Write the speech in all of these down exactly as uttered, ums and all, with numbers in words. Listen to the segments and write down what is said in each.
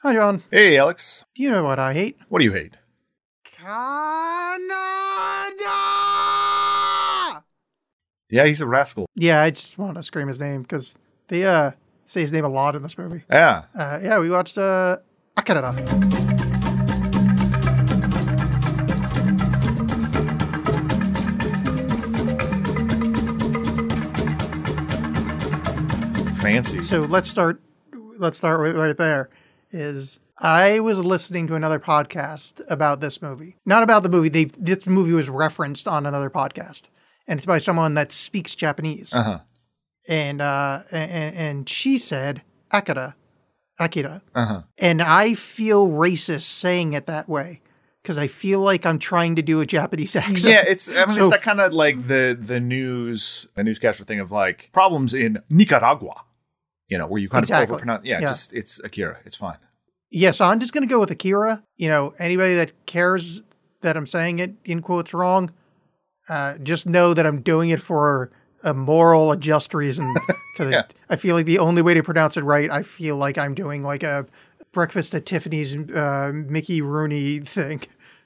Hi, John. Hey, Alex. Do you know what I hate? What do you hate? Canada! Yeah, he's a rascal. Yeah, I just want to scream his name because they uh, say his name a lot in this movie. Yeah. Uh, yeah, we watched uh, Akira. Fancy. So let's start. Let's start with right there. Is I was listening to another podcast about this movie, not about the movie. They this movie was referenced on another podcast, and it's by someone that speaks Japanese. Uh huh. And uh, and, and she said Akira, Akira, Uh huh. and I feel racist saying it that way because I feel like I'm trying to do a Japanese accent. Yeah, it's I mean So- it's that kind of like the the news the newscaster thing of like problems in Nicaragua. You know, where you kind Exactly. of overpronounce. Yeah, Yeah. just it's Akira. It's fine. Yeah, so I'm just going to go with Akira. You know, anybody that cares that I'm saying it in quotes wrong, uh, just know that I'm doing it for a moral, a just reason. Because Yeah. I feel like the only way to pronounce it right, I feel like I'm doing like a Breakfast at Tiffany's uh, Mickey Rooney thing.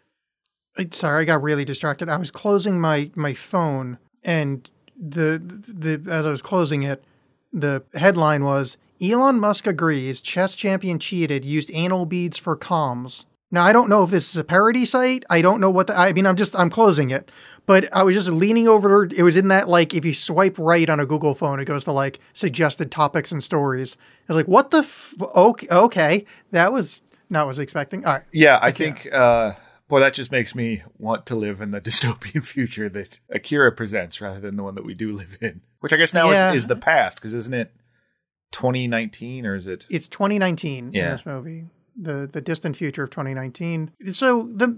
I- Sorry, I got really distracted. I was closing my, my phone, and the, the as I was closing it, the headline was, Elon Musk agrees chess champion cheated, used anal beads for comms. Now, I don't know if this is a parody site. I don't know what the, I mean, I'm just, I'm closing it. But I was just leaning over, it was in that, like, if you swipe right on a Google phone, it goes to, like, suggested topics and stories. I was like, what the, f- okay, okay. That was not what I was expecting. All right. Yeah, I Akira. think uh boy, that just makes me want to live in the dystopian future that Akira presents rather than the one that we do live in. Which I guess now Yeah. is, is the past, because isn't it twenty nineteen or is it It's twenty nineteen Yeah. in this movie, the the distant future of twenty nineteen. So the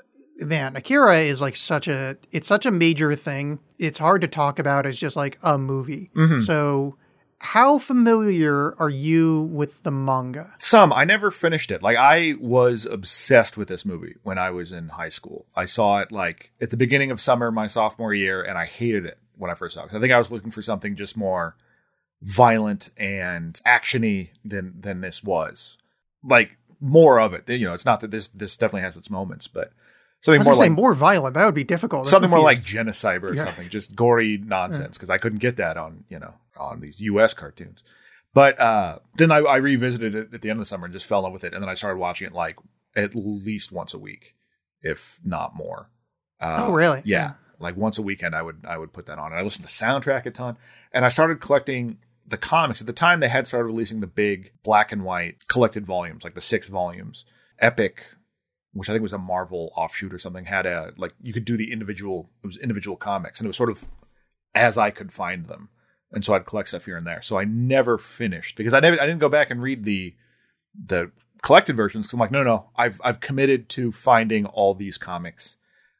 man, Akira is like such a it's such a major thing. It's hard to talk about as just like a movie. Mhm. So how familiar are you with the manga? Some. I never finished it. Like, I was obsessed with this movie when I was in high school. I saw it, like, at the beginning of summer my sophomore year, and I hated it when I first saw it. 'Cause I think I was looking for something just more violent and action-y than, than this was. Like, more of it. You know, it's not that this this definitely has its moments, but I something was more gonna say like... more violent. That would be difficult. This Something more movie like is- genocide or Yeah. something, just gory nonsense, because I couldn't get that on, you know, on these U S cartoons. But uh, then I, I revisited it at the end of the summer and just fell in love with it. And then I started watching it like at least once a week, if not more. Uh, Oh, really? Yeah. Yeah. Like once a weekend, I would I would put that on. And I listened to the soundtrack a ton. And I started collecting the comics. At the time, they had started releasing the big black and white collected volumes, like the six volumes. Epic, which I think was a Marvel offshoot or something, had a, like, you could do the individual, it was individual comics, and it was sort of as I could find them. And so I'd collect stuff here and there. So I never finished because I never, I didn't go back and read the, the collected versions. Cause I'm like, no, no, I've, I've committed to finding all these comics,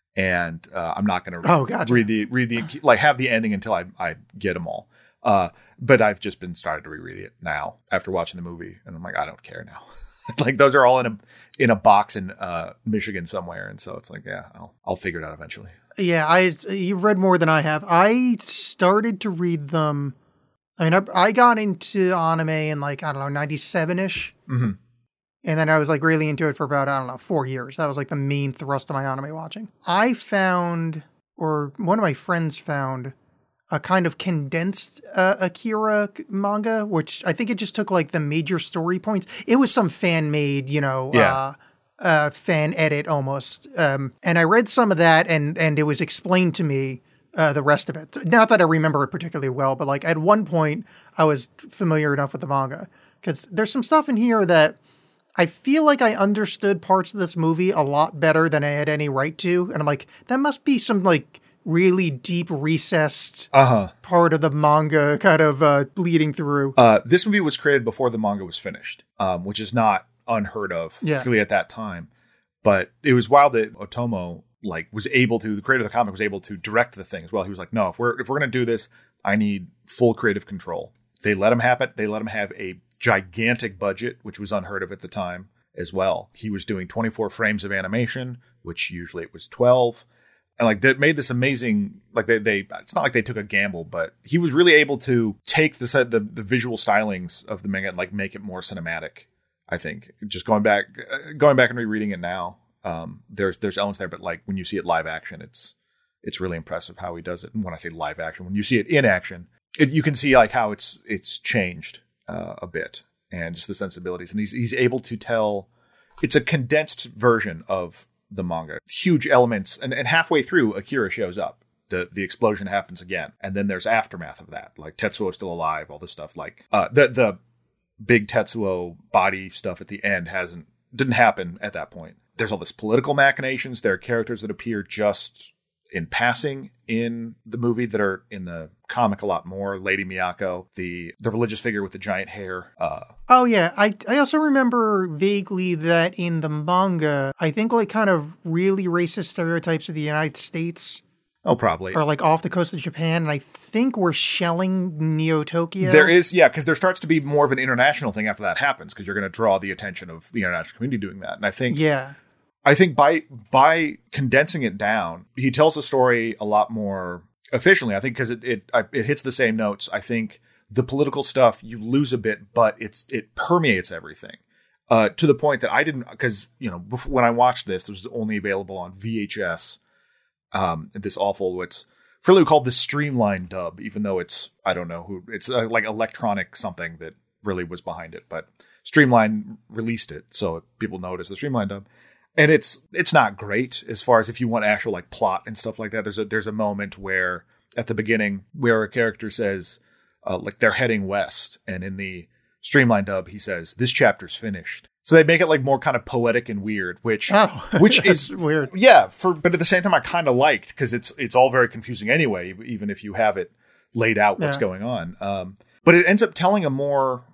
and uh, I'm not going to Oh, gotcha. read the, read the, like have the ending until I, I get them all. Uh, but I've just been started to reread it now after watching the movie. And I'm like, I don't care now. Like, those are all in a in a box in uh, Michigan somewhere, and so it's like, yeah, I'll I'll figure it out eventually. Yeah, I you've read more than I have. I started to read them. I mean, I, I got into anime in like, I don't know, ninety-seven ish. Mm-hmm. And then I was like really into it for about, I don't know, four years. That was like the main thrust of my anime watching. I found, or one of my friends found, a kind of condensed uh, Akira manga, which I think it just took like the major story points. It was some fan made, you know, Yeah. uh, uh, fan edit almost. Um, and I read some of that, and and it was explained to me, uh, the rest of it. Not that I remember it particularly well, but like at one point I was familiar enough with the manga, because there's some stuff in here that I feel like I understood parts of this movie a lot better than I had any right to. And I'm like, that must be some like really deep recessed Uh-huh. part of the manga kind of uh, bleeding through. Uh This movie was created before the manga was finished, um, which is not unheard of, Yeah. particularly at that time. But it was wild that Otomo like was able to, the creator of the comic was able to direct the thing as well. He was like, no, if we're if we're gonna do this, I need full creative control. They let him have it. They let him have a gigantic budget, which was unheard of at the time as well. He was doing twenty-four frames of animation, which usually it was twelve. And like that made this amazing, like they, they, it's not like they took a gamble, but he was really able to take the, the, the visual stylings of the manga and like make it more cinematic. I think just going back, uh, going back and rereading it now, um, there's there's elements there, but like when you see it live action, it's it's really impressive how he does it. And when I say live action, when you see it in action, it, you can see like how it's it's changed uh, a bit, and just the sensibilities. And he's he's able to tell. It's a condensed version of the manga. Huge elements, and, and halfway through, Akira shows up. The the explosion happens again, and then there's aftermath of that. Like Tetsuo's still alive, all this stuff. Like uh, the the big Tetsuo body stuff at the end hasn't didn't happen at that point. There's all this political machinations. There are characters that appear just in passing in the movie that are in the comic a lot more. Lady Miyako, the the religious figure with the giant hair. Uh, oh yeah, I I also remember vaguely that in the manga, I think like kind of really racist stereotypes of the United States. Oh, probably. Or like off the coast of Japan, and I think we're shelling Neo Tokyo. There is, yeah, because there starts to be more of an international thing after that happens, because you're going to draw the attention of the international community doing that. And I think, yeah, I think by by condensing it down, he tells the story a lot more efficiently. I think because it it it hits the same notes. I think the political stuff you lose a bit, but it's it permeates everything uh, to the point that I didn't, because you know before, when I watched this, this was only available on V H S. Um, this awful, what's fairly called the Streamline dub, even though it's, I don't know who, it's uh, like electronic something that really was behind it, but Streamline released it. So people know it as the Streamline dub. And it's, it's not great as far as if you want actual like plot and stuff like that. There's a, there's a moment where at the beginning where a character says, uh, like they're heading west. And in the Streamline dub, he says, this chapter's finished. So they make it like more kind of poetic and weird, which oh, which is weird. Yeah, for but at the same time I kind of liked, because it's it's all very confusing anyway, even if you have it laid out what's yeah. going on. Um, but it ends up telling a more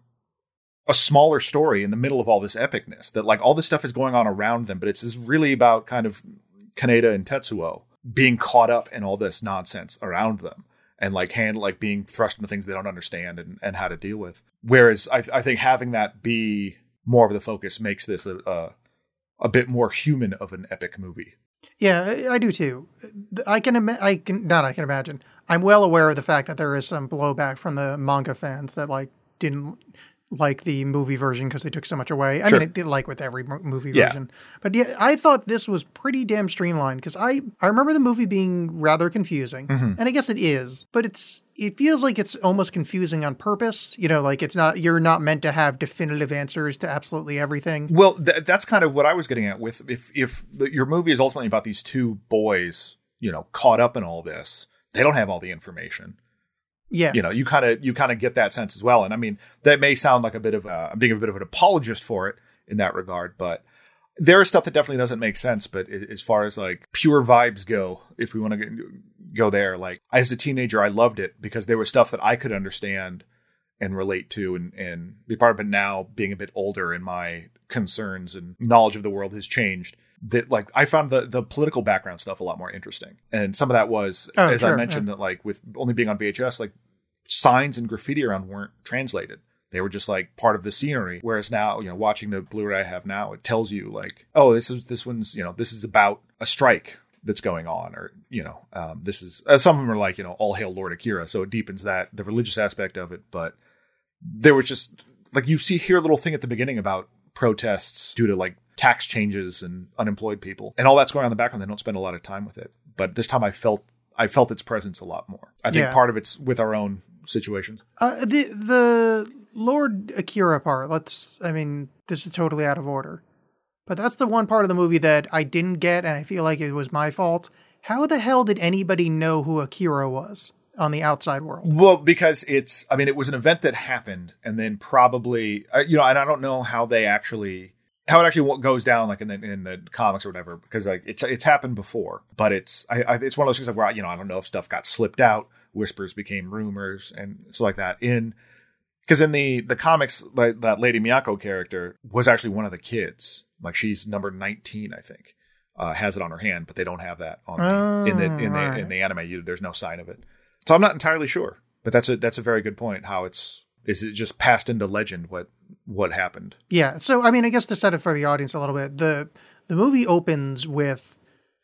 a smaller story in the middle of all this epicness, that like all this stuff is going on around them, but it's just really about kind of Kaneda and Tetsuo being caught up in all this nonsense around them, and like hand like being thrust into things they don't understand and, and how to deal with. Whereas I, I think having that be more of the focus makes this a, a a bit more human of an epic movie. Yeah, I do too. I can, ima- I can, not I can imagine. I'm well aware of the fact that there is some blowback from the manga fans that like didn't like the movie version because they took so much away. I Sure. mean, it did like with every mo- movie Yeah. version. But yeah, I thought this was pretty damn streamlined, because I, I remember the movie being rather confusing. Mm-hmm. And I guess it is, but it's it feels like it's almost confusing on purpose. You know, like it's not, you're not meant to have definitive answers to absolutely everything. Well, th- that's kind of what I was getting at with, if, if the, your movie is ultimately about these two boys, you know, caught up in all this, they don't have all the information. Yeah. You know, you kind of, you kind of get that sense as well. And I mean, that may sound like a bit of, a, I'm being a bit of an apologist for it in that regard, but there is stuff that definitely doesn't make sense. But as far as like pure vibes go, if we want to go there, like as a teenager, I loved it because there was stuff that I could understand and relate to and, and be part of it. Now, being a bit older and my concerns and knowledge of the world has changed, that like I found the, the political background stuff a lot more interesting. And some of that was, oh, as sure, I mentioned, yeah. that like with only being on V H S, like signs and graffiti around weren't translated. They were just like part of the scenery. Whereas now, you know, watching the Blu-ray I have now, it tells you like, oh, this is, this one's, you know, this is about a strike that's going on, or, you know, um, this is, uh, some of them are like, you know, all hail Lord Akira. So it deepens that, the religious aspect of it. But there was just like, you see here a little thing at the beginning about protests due to like tax changes and unemployed people and all that's going on in the background. They don't spend a lot of time with it. But this time I felt, I felt its presence a lot more. I think yeah. part of it's with our own situations. Uh, the, the Lord Akira part, let's, I mean, this is totally out of order, but that's the one part of the movie that I didn't get, and I feel like it was my fault. How the hell did anybody know who Akira was on the outside world? Well, because it's, I mean, it was an event that happened, and then probably, uh, you know, and I don't know how they actually, how it actually goes down, like in the in the comics or whatever, because like it's it's happened before, but it's I, I it's one of those things like where, you know, I don't know if stuff got slipped out, whispers became rumors, and stuff like that. In because in the the comics, like that Lady Miyako character was actually one of the kids. Like she's number nineteen, I think, uh, has it on her hand, but they don't have that on oh, the, in the in the right. in the anime. You, there's no sign of it, so I'm not entirely sure. But that's a that's a very good point. How it's is it just passed into legend what what happened? Yeah. So I mean, I guess to set it for the audience a little bit, the the movie opens with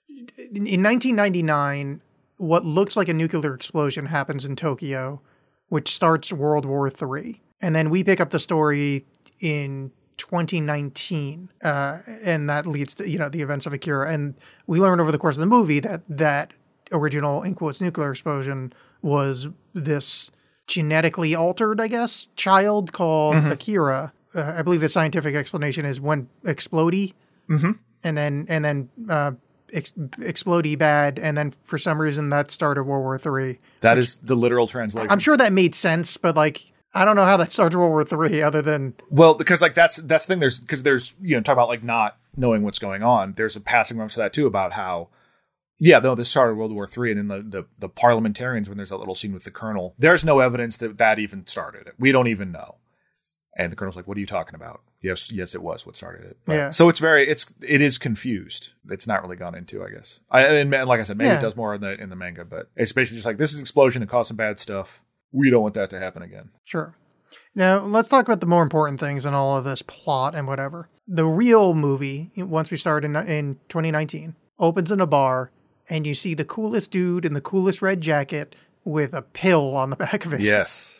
in nineteen ninety-nine, what looks like a nuclear explosion happens in Tokyo, which starts World War Three, and then we pick up the story in twenty nineteen, uh, and that leads to, you know, the events of Akira. And we learned over the course of the movie that that original, in quotes, nuclear explosion was this genetically altered, I guess, child called mm-hmm. Akira. Uh, I believe the scientific explanation is when explodey, mm-hmm. and then and then uh, ex- explodey bad, and then for some reason that started World War Three. That which, is the literal translation. I'm sure that made sense, but like, I don't know how that started World War Three other than... Well, because like that's that's the thing. There's because there's you know talk about like not knowing what's going on. There's a passing reference to that too about how yeah no this started World War Three, and then the, the the parliamentarians, when there's that little scene with the colonel, there's no evidence that that even started it. We don't even know. And the colonel's like, "What are you talking about?" Yes, yes, it was what started it. But, yeah. So it's very it's it is confused. It's not really gone into, I guess. I and like I said, maybe yeah. it does more in the in the manga, but it's basically just like this is an explosion and caused some bad stuff. We don't want that to happen again. Sure. Now, let's talk about the more important things in all of this plot and whatever. The real movie, once we start in, in twenty nineteen, opens in a bar, and you see the coolest dude in the coolest red jacket with a pill on the back of it. Yes.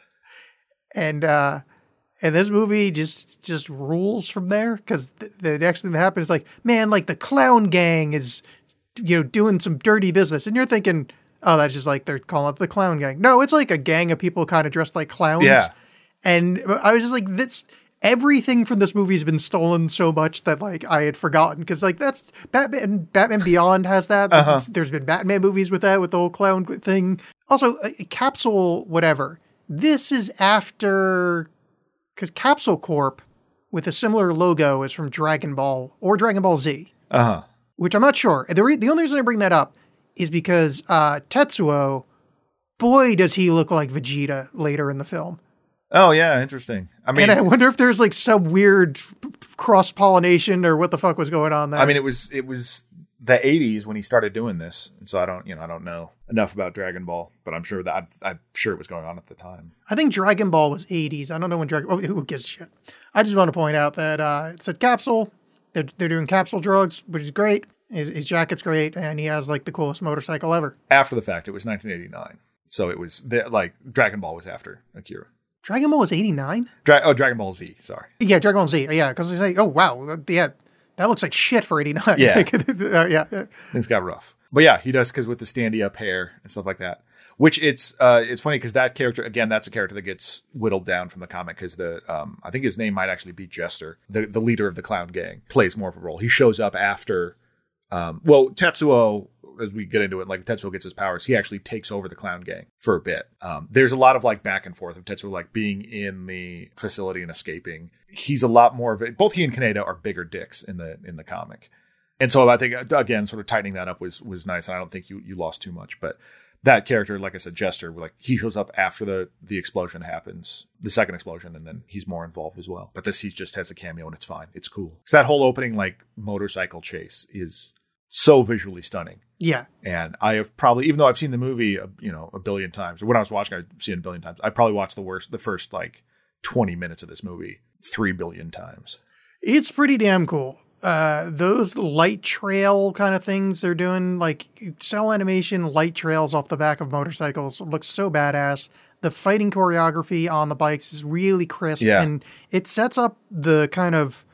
And uh, and this movie just just rules from there, because the, the next thing that happens is like, man, like the clown gang is, you know, doing some dirty business. And you're thinking, oh, that's just like they're calling it the clown gang. No, it's like a gang of people kind of dressed like clowns. Yeah. And I was just like, this, everything from this movie has been stolen so much that like I had forgotten. Because like that's Batman, Batman Beyond has that. Uh-huh. There's been Batman movies with that, with the whole clown thing. Also, uh, Capsule, whatever. This is after, because Capsule Corp with a similar logo is from Dragon Ball or Dragon Ball Z. Uh-huh. Which I'm not sure. The, re- the only reason I bring that up is because uh, Tetsuo, boy, does he look like Vegeta later in the film. Oh, yeah, interesting. I mean, and I wonder if there's like some weird cross-pollination or what the fuck was going on there. I mean, it was it was the eighties when he started doing this, and so I don't, you know, I don't know enough about Dragon Ball, but I'm sure that I'm, I'm sure it was going on at the time. I think Dragon Ball was eighties. I don't know when Dragon. Oh, who gives a shit? I just want to point out that uh, it's a capsule. They're they're doing capsule drugs, which is great. His, his jacket's great, and he has like the coolest motorcycle ever. After the fact, it was nineteen eighty-nine, so it was the, like Dragon Ball was after Akira. Dragon Ball was eighty-nine? Dra- oh, Dragon Ball Z, sorry. Yeah, Dragon Ball Z. Yeah, because they say, oh, wow, yeah, that looks like shit for eighty-nine. Yeah. uh, yeah. Things got rough. But yeah, he does, because with the standy-up hair and stuff like that. Which it's uh, it's funny, because that character, again, that's a character that gets whittled down from the comic, because the um, I think his name might actually be Jester, the, the leader of the clown gang, plays more of a role. He shows up after, um, well, Tetsuo, as we get into it, like Tetsuo gets his powers, he actually takes over the clown gang for a bit. Um, there's a lot of like back and forth of Tetsuo like being in the facility and escaping. He's a lot more of a, both he and Kaneda are bigger dicks in the in the comic. And so I think, again, sort of tightening that up was was nice. And I don't think you, you lost too much. But that character, like I said, Jester, like he shows up after the, the explosion happens, the second explosion, and then he's more involved as well. But this, he just has a cameo, and it's fine. It's cool. Because that whole opening like motorcycle chase is so visually stunning. Yeah. And I have probably, even though I've seen the movie, you know, a billion times, or when I was watching, I've seen it a billion times. I probably watched the worst, the first like twenty minutes of this movie three billion times. It's pretty damn cool. Uh, those light trail kind of things they're doing, like cell animation light trails off the back of motorcycles, looks so badass. The fighting choreography on the bikes is really crisp. Yeah. And it sets up the kind of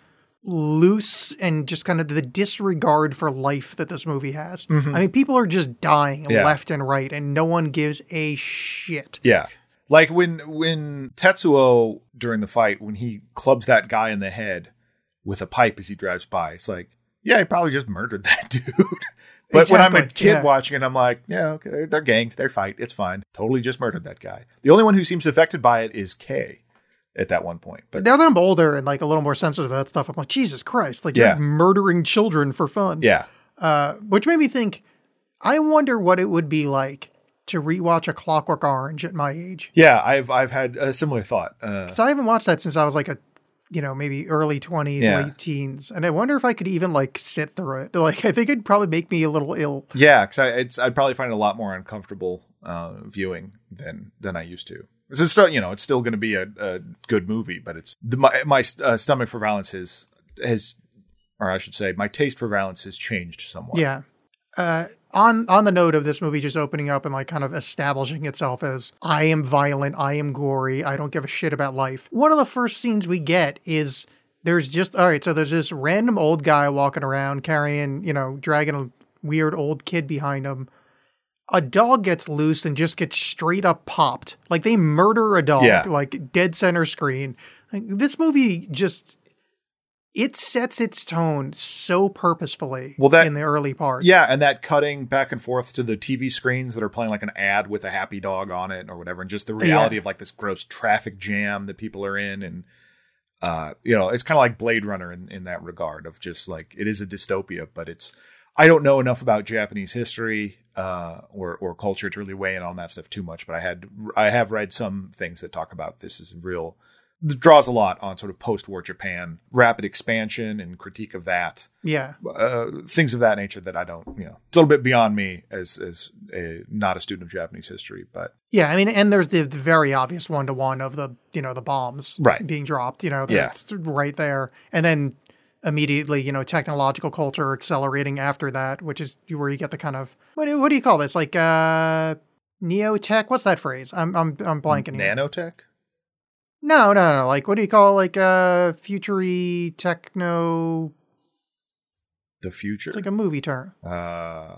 loose and just kind of the disregard for life that this movie has. Mm-hmm. I mean, people are just dying yeah. left and right, and no one gives a shit. Yeah. Like when when Tetsuo, during the fight, when he clubs that guy in the head with a pipe as he drives by, it's like, yeah, he probably just murdered that dude. But exactly. when I'm a kid yeah. watching it, I'm like, yeah, okay, they're gangs, they're fight, it's fine. Totally just murdered that guy. The only one who seems affected by it is Kay. At that one point. But now that I'm older and like a little more sensitive to that stuff, I'm like, Jesus Christ, like yeah. you're murdering children for fun. Yeah. Uh, which made me think, I wonder what it would be like to rewatch A Clockwork Orange at my age. Yeah, I've I've had a similar thought. Uh, so I haven't watched that since I was like a, you know, maybe early twenties, yeah. late teens. And I wonder if I could even like sit through it. Like, I think it'd probably make me a little ill. Yeah, because I, it's I'd probably find it a lot more uncomfortable uh, viewing than than I used to. It's still, you know, it's still going to be a, a good movie, but it's the, my my uh, stomach for violence has has, or I should say, my taste for violence has changed somewhat. Yeah. Uh, on on the note of this movie just opening up and like kind of establishing itself as I am violent, I am gory, I don't give a shit about life. One of the first scenes we get is there's just, all right, so there's this random old guy walking around carrying, you know, dragging a weird old kid behind him. A dog gets loose and just gets straight up popped. Like they murder a dog, Yeah. like dead center screen. Like, this movie just, it sets its tone so purposefully Well, that- in the early parts. Yeah, and that cutting back and forth to the T V screens that are playing like an ad with a happy dog on it or whatever, and just the reality Yeah. of like this gross traffic jam that people are in, and uh, you know, it's kind of like Blade Runner in, in that regard of just like it is a dystopia, but it's I don't know enough about Japanese history uh, or or culture to really weigh in on that stuff too much, but I had I have read some things that talk about this as real. It draws a lot on sort of post-war Japan, rapid expansion and critique of that. Yeah. Uh, things of that nature that I don't, you know, it's a little bit beyond me as as a not a student of Japanese history, but Yeah, I mean, and there's the, the very obvious one-to-one of the, you know, the bombs Right. being dropped, you know, Yeah. that's right there. And then immediately, you know, technological culture accelerating after that, which is where you get the kind of, what do, what do you call this? Like, uh, neo-tech? What's that phrase? I'm, I'm, I'm blanking here. nanotech. No, no, no. Like, what do you call, like, uh, futury techno? The future. It's like a movie term. uh,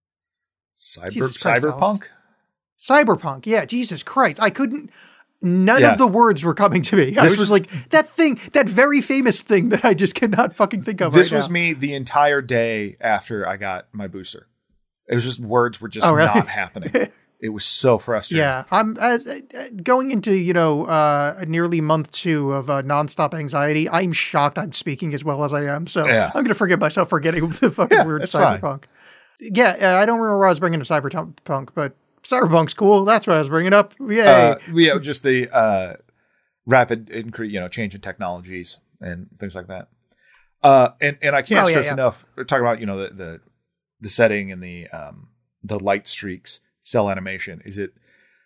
cyber Jesus Christ, cyberpunk. Cyberpunk. Yeah, Jesus Christ. I couldn't, none Yeah. of the words were coming to me. I This was was- just like, that thing, that very famous thing that I just cannot fucking think of This right was now. me the entire day after I got my booster. It was just words were just Oh, really? not happening. It was so frustrating. Yeah, I'm as uh, going into, you know, uh, nearly month two of uh, nonstop anxiety. I'm shocked I'm speaking as well as I am. So Yeah. I'm going to forget myself for getting the fucking Yeah, word that's fine. cyberpunk. Yeah, uh, I don't remember where I was bringing to cyberpunk, but cyberpunk's cool. That's what I was bringing up. Yay. Uh, yeah, just the uh, rapid incre- you know, change in technologies and things like that. Uh, and and I can't Oh, yeah, stress yeah. enough talk about you know the the the setting and the um the light streaks, cell animation. Is it?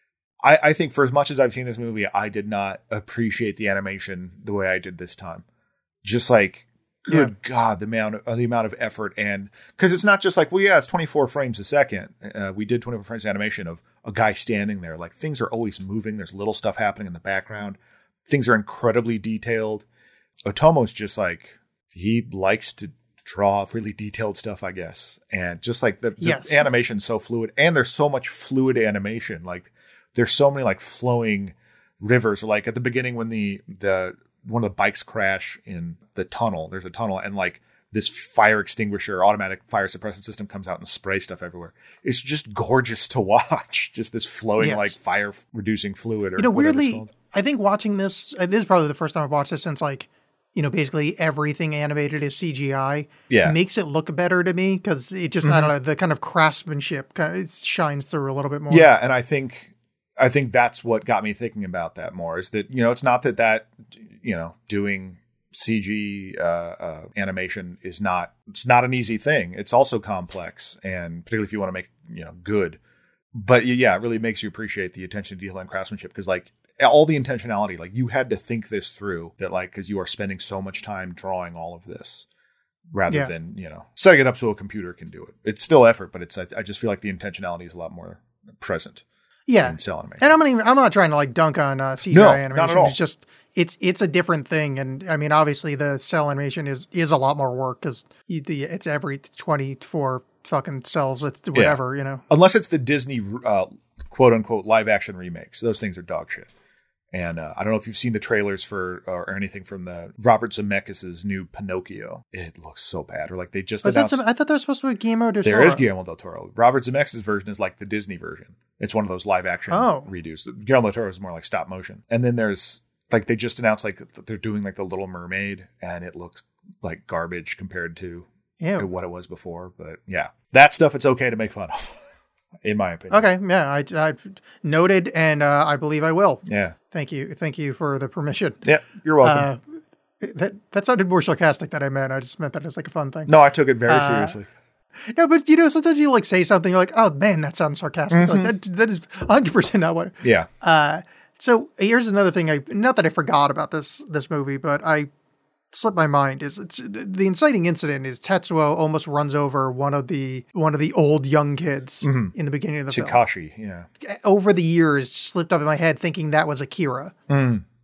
I I think for as much as I've seen this movie, I did not appreciate the animation the way I did this time. Just like, good God, the amount of uh, the amount of effort, and because it's not just like, well, yeah, it's twenty-four frames a second. Uh, we did twenty-four frames of animation of a guy standing there. Like things are always moving. There's little stuff happening in the background. Things are incredibly detailed. Otomo's just like, he likes to draw really detailed stuff, I guess. And just like the, the Yes. animation's so fluid, and there's so much fluid animation. Like there's so many like flowing rivers. Like at the beginning when the the one of the bikes crash in the tunnel, there's a tunnel, and like this fire extinguisher, automatic fire suppression system comes out and spray stuff everywhere. It's just gorgeous to watch. Just this flowing Yes. like fire reducing fluid. Or you know, whatever it's weirdly, called. I think watching this, uh, this is probably the first time I've watched this since like, you know, basically everything animated is C G I. Yeah. Makes it look better to me because it just, I don't know, the kind of craftsmanship kind of it shines through a little bit more. Yeah, and I think I think that's what got me thinking about that more. Is that, you know, it's not that that you know doing C G uh, uh, animation is not it's not an easy thing. It's also complex, and particularly if you want to make you know good. But yeah, it really makes you appreciate the attention to detail and craftsmanship, because like all the intentionality, like you had to think this through, that like because you are spending so much time drawing all of this, rather Yeah. than you know setting it up so a computer can do it. It's still effort, but it's I, I just feel like the intentionality is a lot more present. Yeah. In cell animation. And I'm not even, I'm not trying to like dunk on uh, C G I No, animation. not at all. It's just, it's, it's a different thing. And I mean, obviously the cell animation is, is a lot more work because it's every twenty-four fucking cells, it's whatever, you know? Unless it's the Disney uh, quote unquote live action remakes. Those things are dog shit. And uh, I don't know if you've seen the trailers for or anything from the Robert Zemeckis' new Pinocchio. It looks so bad. Or like they just Was that announced. some, I thought there was supposed to be Guillermo del Toro. There is Guillermo del Toro. Robert Zemeckis' version is like the Disney version. It's one of those live action Oh. redos. Guillermo del Toro is more like stop motion. And then there's like they just announced like that they're doing like the Little Mermaid, and it looks like garbage compared to Ew. what it was before. But yeah, that stuff it's okay to make fun of, in my opinion. Okay. Yeah. I, I noted, and uh, I believe I will. Yeah. Thank you. Thank you for the permission. Yeah. You're welcome. Uh, that, that sounded more sarcastic than I meant. I just meant that as like a fun thing. No, I took it very Uh, seriously. No, but you know, sometimes you like say something, you're like, oh man, that sounds sarcastic. Mm-hmm. Like, that, that is one hundred percent not what. Yeah. Uh, so here's another thing. I not that I forgot about this this movie, but I slipped my mind. Is it's the, the inciting incident is Tetsuo almost runs over one of the one of the old young kids Mm-hmm. in the beginning of the Chikashi. Yeah. film. Over the years, slipped up in my head thinking that was Akira. Mm.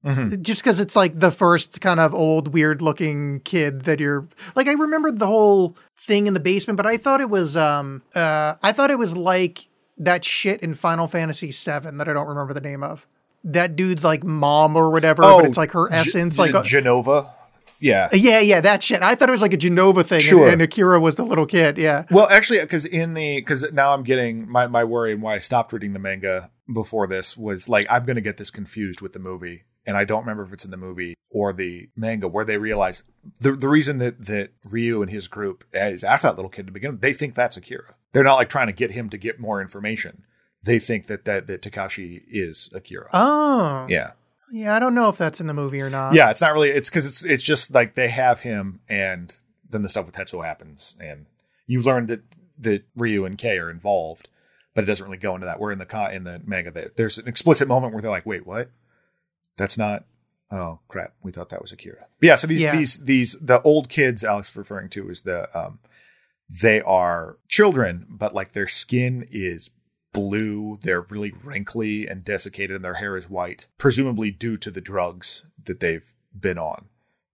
Mm-hmm. Just because it's like the first kind of old, weird looking kid that you're like, I remember the whole thing in the basement, but I thought it was, um, uh, I thought it was like that shit in Final Fantasy seven that I don't remember the name of. That dude's like mom or whatever, Oh, but it's like her essence. G- like a, Genova. Yeah. Yeah, yeah, that shit. I thought it was like a Genova thing, Sure. and, and Akira was the little kid. Yeah. Well, actually, because in the because now I'm getting my my worry and why I stopped reading the manga before this was like I'm going to get this confused with the movie, and I don't remember if it's in the movie or the manga where they realize the the reason that that Ryu and his group is after that little kid to begin with, they think that's Akira. They're not like trying to get him to get more information. They think that that that Takashi is Akira. Oh. Yeah. Yeah, I don't know if that's in the movie or not. Yeah, it's not really. It's because it's it's just like they have him, and then the stuff with Tetsuo happens, and you learn that that Ryu and Kei are involved, but it doesn't really go into that. We're in the co- in the manga. That there's an explicit moment where they're like, "Wait, what? That's not." Oh crap! We thought that was Akira. But yeah. So these Yeah. these these the old kids Alex is referring to is the um, they are children, but like their skin is blue, they're really wrinkly and desiccated, and their hair is white, presumably due to the drugs that they've been on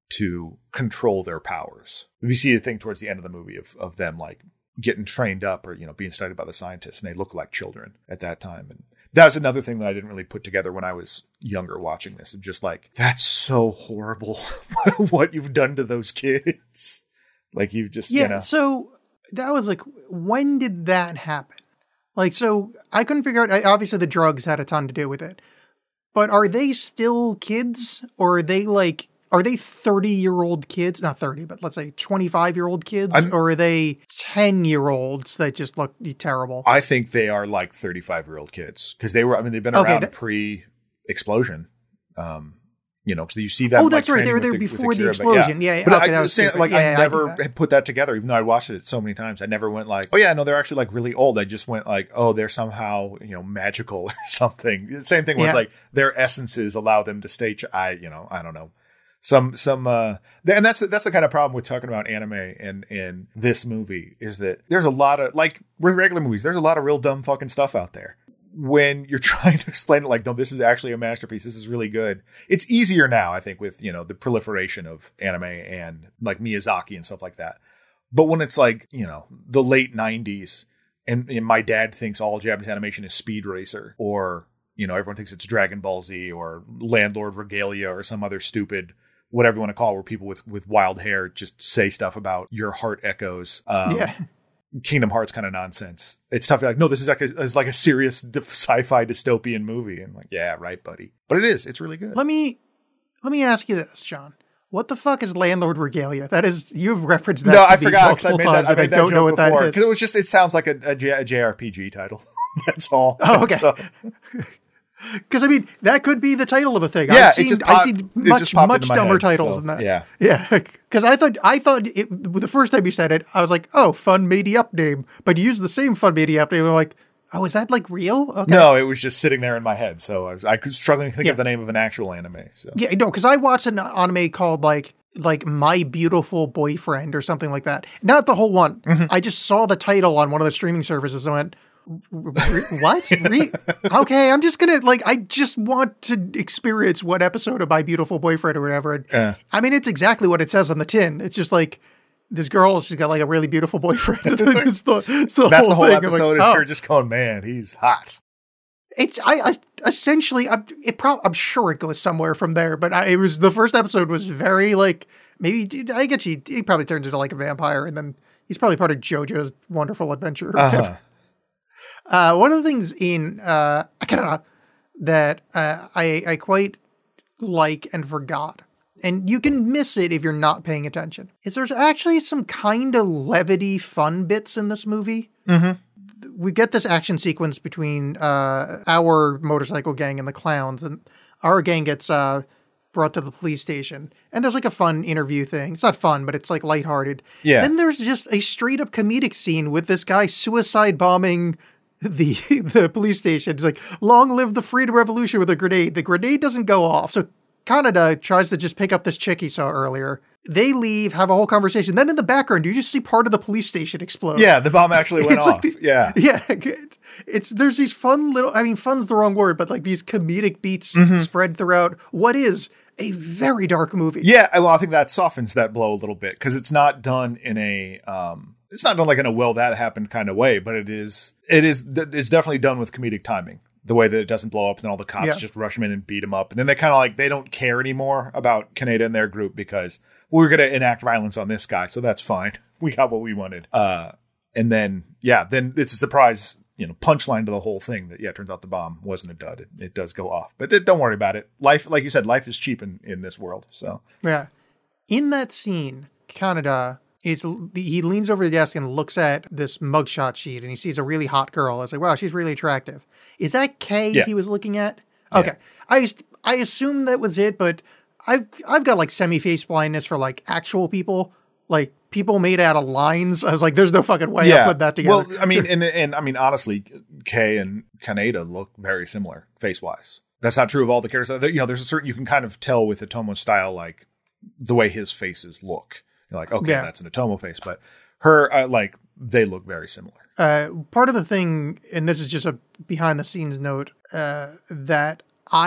to control their powers. We see a thing towards the end of the movie of, of them like getting trained up or, you know, being studied by the scientists, and they look like children at that time. And that was another thing that I didn't really put together when I was younger watching this. I'm just like, that's so horrible what you've done to those kids. Like you just, Yeah, you know. so that was like, when did that happen? Like, so I couldn't figure out, I- obviously the drugs had a ton to do with it, but are they still kids, or are they like, are they thirty year old kids? Not thirty, but let's say twenty-five year old kids, I'm- or are they ten year olds that just look terrible? I think they are like thirty-five year old kids because they were, I mean, they've been Okay, around that- pre explosion. Um, you know, because you see that. Oh, like, that's right. They training were with there the- with before the Akira, but explosion. Yeah, yeah, But okay, I that was was saying, stupid. like, Yeah, I yeah, I never get that. had put that together, even though I watched it so many times. I never went like, oh yeah, no, they're actually like really old. I just went like, oh, they're somehow, you know, magical or something. Same thing where it's Yeah. like their essences allow them to stay. Ch- I, you know, I don't know. Some, some, uh, th- and that's, that's the kind of problem with talking about anime and, and this movie is that there's a lot of, like, with regular movies, there's a lot of real dumb fucking stuff out there. When you're trying to explain it like, no, this is actually a masterpiece. This is really good. It's easier now, I think, with, you know, the proliferation of anime and like Miyazaki and stuff like that. But when it's like, you know, the late nineties and, and my dad thinks all Japanese animation is Speed Racer, or, you know, everyone thinks it's Dragon Ball Z or Landlord Regalia or some other stupid, whatever you want to call it, where people with, with wild hair just say stuff about your heart echoes. Um, Yeah. Kingdom Hearts kind of nonsense. It's tough. You're like, no, this is like a, it's like a serious dy- sci-fi dystopian movie. And I'm like, yeah, right, buddy. But it is. It's really good. Let me, let me ask you this, John. What the fuck is Landlord Regalia? That is, you've referenced that no, to I me forgot because I multiple made times, that. I and I made that don't know joke what before that because is. it was just. It sounds like a, a, J, a J R P G title. That's all. Oh, okay. So, Because I mean, that could be the title of a thing. Yeah, I've it seen, just I've popped- seen it much, just popped much into my dumber head, titles so, than that. yeah. yeah. Because I thought, I thought it, the first time you said it, I was like, oh, Fun Made Up name. But you used the same Fun Made Up name. I'm like, oh, is that like real? Okay. No, it was just sitting there in my head. So I was, I was struggling to think Yeah. of the name of an actual anime. So Yeah, no, because I watched an anime called like like My Beautiful Boyfriend or something like that. Not the whole one. Mm-hmm. I just saw the title on one of the streaming services and went, "Re- what? Re- okay, I'm just gonna like. I just want to experience one episode of My Beautiful Boyfriend or whatever. And, Yeah. I mean, it's exactly what it says on the tin. It's just like this girl. She's got like a really beautiful boyfriend. it's the, it's the that's whole the whole thing. I'm episode. like, is oh. her just going, man, he's hot. It's I, I essentially I'm, it prob- I'm sure it goes somewhere from there, but I, it was the first episode was very like maybe I guess he he probably turns into like a vampire, and then he's probably part of JoJo's Wonderful Adventure. Or Uh-huh. whatever. Uh, one of the things in uh, Akira that uh, I I quite like and forgot, and you can miss it if you're not paying attention, is there's actually some kind of levity fun bits in this movie. Mm-hmm. We get this action sequence between uh, our motorcycle gang and the clowns, and our gang gets uh, brought to the police station. And there's like a fun interview thing. It's not fun, but it's like lighthearted. Yeah. Then there's just a straight up comedic scene with this guy suicide bombing the the police station. It's like, long live the freedom revolution with a grenade. The grenade doesn't go off. So Kaneda tries to just pick up this chick he saw earlier. They leave, have a whole conversation. Then in the background, you just see part of the police station explode. Yeah, the bomb actually went It's off. like the- yeah. Yeah. It's, there's these fun little, I mean, fun's the wrong word, but like these comedic beats spread throughout what is a very dark movie. Yeah, well, I think that softens that blow a little bit because it's not done in a, um, it's not done like in a well that happened kind of way, but it is, it is, it's definitely done with comedic timing. The way that it doesn't blow up and all the cops Yeah. just rush him in and beat him up, and then they kind of like they don't care anymore about Kaneda and their group because we're going to enact violence on this guy, so that's fine. We got what we wanted. Uh, and then yeah, then it's a surprise, you know, punchline to the whole thing that yeah, it turns out the bomb wasn't a dud. It, it does go off, but it, don't worry about it. Life, like you said, life is cheap in in this world. So Yeah. In that scene, Canada is he leans over the desk and looks at this mugshot sheet and he sees a really hot girl. I was like, wow, she's really attractive. Is that Kay Yeah. he was looking at? Okay. I just, I assumed that was it, but I've I've got like semi-face blindness for like actual people. Like people made out of lines. I was like, there's no fucking way I put that together. Well, I mean, and and I mean, honestly, Kay and Kaneda look very similar face wise. That's not true of all the characters. You know, there's a certain you can kind of tell with Otomo's style, like the way his faces look. You're like, okay, Yeah. that's an Otomo face, but her, uh, like, they look very similar. Uh, part of the thing, and this is just a behind the scenes note, uh, that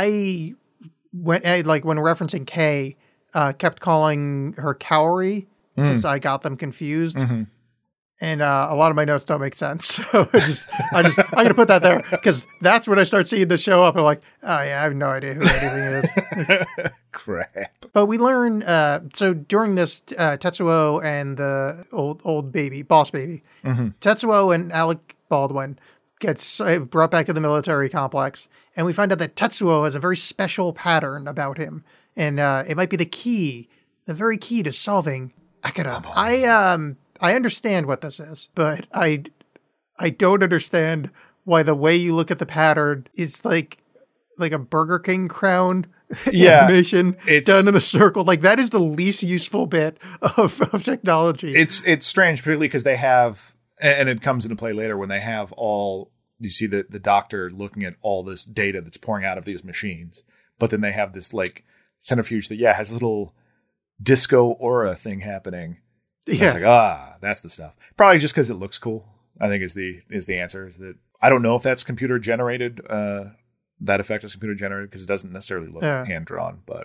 I went I, like when referencing Kay, uh, kept calling her Kaori because I got them confused. Mm-hmm. And uh, a lot of my notes don't make sense. So I just, I just, I'm going to put that there because that's when I start seeing this show up. And I'm like, oh yeah, I have no idea who anything is. Crap. But we learn, uh, so during this, uh, Tetsuo and the old old baby, boss baby, Mm-hmm. Tetsuo and Alec Baldwin gets uh, brought back to the military complex. And we find out that Tetsuo has a very special pattern about him. And uh, it might be the key, the very key to solving Akira. I, um, I understand what this is, but I, I don't understand why the way you look at the pattern is like, like a Burger King crown Yeah, animation it's- done in a circle. Like that is the least useful bit of, of technology. It's it's strange, particularly because they have, and it comes into play later when they have all. You see the the doctor looking at all this data that's pouring out of these machines, but then they have this like centrifuge that yeah has a little disco aura thing happening. yeah. It's like, ah, that's the stuff. Probably just because it looks cool, I think is the is the answer. Is that I don't know if that's computer generated. Uh, that effect is computer generated because it doesn't necessarily look Yeah. hand drawn, but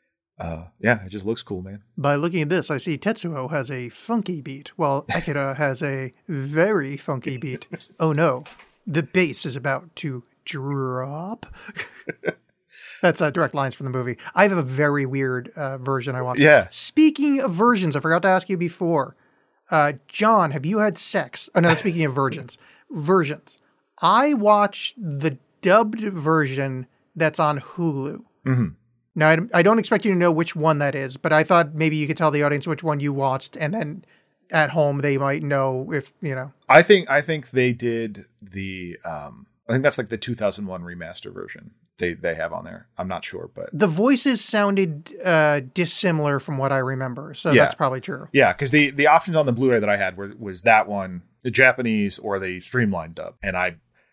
uh, yeah, it just looks cool, man. By looking at this, I see Tetsuo has a funky beat, while Akira has a very funky beat. Oh no, the bass is about to drop. That's uh, direct lines from the movie. I have a very weird uh, version I watched. Yeah. Speaking of versions, I forgot to ask you before. Uh, John, have you had sex? Oh no, speaking of virgins. Versions. I watched the dubbed version that's on Hulu. Mm-hmm. Now, I, I don't expect you to know which one that is, but I thought maybe you could tell the audience which one you watched, and then at home they might know if, you know. I think I think they did the um I think that's like the two thousand one remaster version they they have on there. I'm not sure, but The voices sounded uh, dissimilar from what I remember, so Yeah. that's probably true. yeah, because the the options on the Blu-ray that I had were was that one, the Japanese or the streamlined dub, and I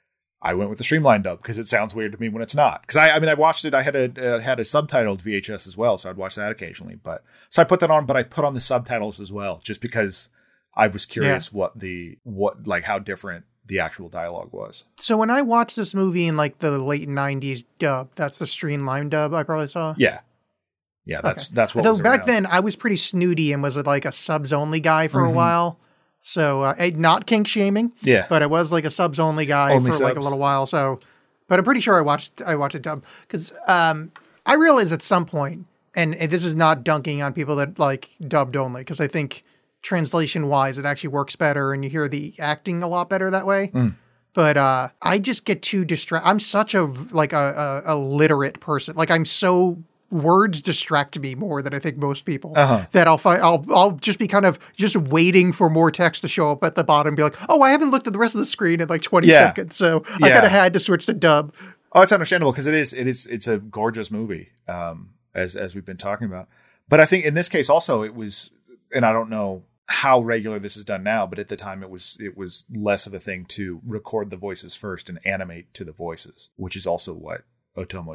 I went with the streamlined dub because it sounds weird to me when it's not. Because I I mean I watched it, I had a uh, had a subtitled V H S as well, so I'd watch that occasionally. But so I put that on, but I put on the subtitles as well, just because I was curious what the what like how different the actual dialogue was. So when I watched this movie in like the late nineties dub, that's the streamlined dub I probably saw. Yeah, yeah, that's Okay. that's what. Though was back around. then I was pretty snooty and was like a subs only guy for Mhm. a while. So uh, eh, not kink shaming, Yeah, but I was like a subs only guy Only for like a subs. little while. So, but I'm pretty sure I watched I watched it dub because um, I realized at some point, and, and this is not dunking on people that like dubbed only, because I think translation wise it actually works better and you hear the acting a lot better that way. Mm. But uh, I just get too distracted. I'm such a like a, a, a literate person. Like I'm so words distract me more than I think most people. Uh-huh. That I'll find I'll I'll just be kind of just waiting for more text to show up at the bottom and be like, oh, I haven't looked at the rest of the screen in like twenty Yeah. seconds, so I Yeah. kind of had to switch to dub. Oh, it's understandable because it is it is it's a gorgeous movie, um, as as we've been talking about. But I think in this case also it was, and I don't know how regular this is done now, but at the time it was it was less of a thing to record the voices first and animate to the voices, which is also what Otomo did.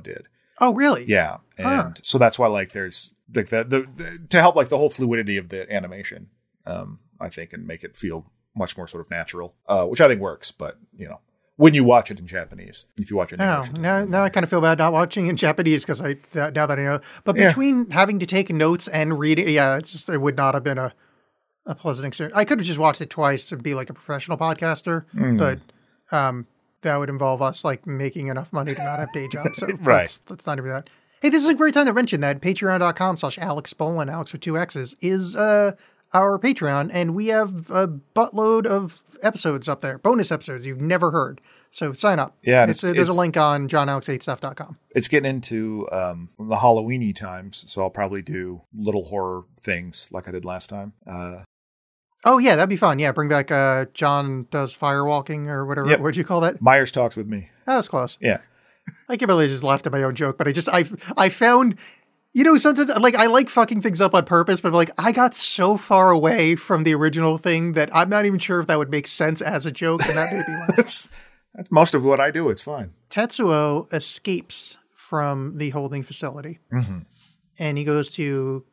Oh, really? Yeah, and Huh. so that's why like there's like the, the the to help like the whole fluidity of the animation, um, I think, and make it feel much more sort of natural, uh, which I think works. But you know, when you watch it in Japanese, if you watch it in Oh, English, it doesn't now, really now I matter. kind of feel bad not watching in Japanese because I that, now that I know. But Yeah. between having to take notes and reading, yeah, it's just it would not have been a, a pleasant experience. I could have just watched it twice and be like a professional podcaster, Mm. but um, that would involve us like making enough money to not have day jobs. So Right. let's, let's not do that. Hey, this is a great time to mention that patreon.com slash Alex Bolin, Alex with two X's, is uh, our Patreon, and we have a buttload of episodes up there, bonus episodes you've never heard. So sign up. Yeah, and it's, it's- there's a it's- link on john alex eight stuff dot com. It's getting into um, the Halloweeny times, so I'll probably do little horror things like I did last time. Uh, Oh, yeah, that'd be fun. Yeah, bring back uh, John Does Firewalking or whatever. Yep. What'd you call that? Myers talks with me. That was close. Yeah. I can't believe I just laughed at my own joke, but I just, I, I found, you know, sometimes, like, I like fucking things up on purpose, but like, I got so far away from the original thing that I'm not even sure if that would make sense as a joke, and that made me laugh. That's, that's most of what I do. It's fine. Tetsuo escapes from the holding facility, Mm-hmm. and he goes to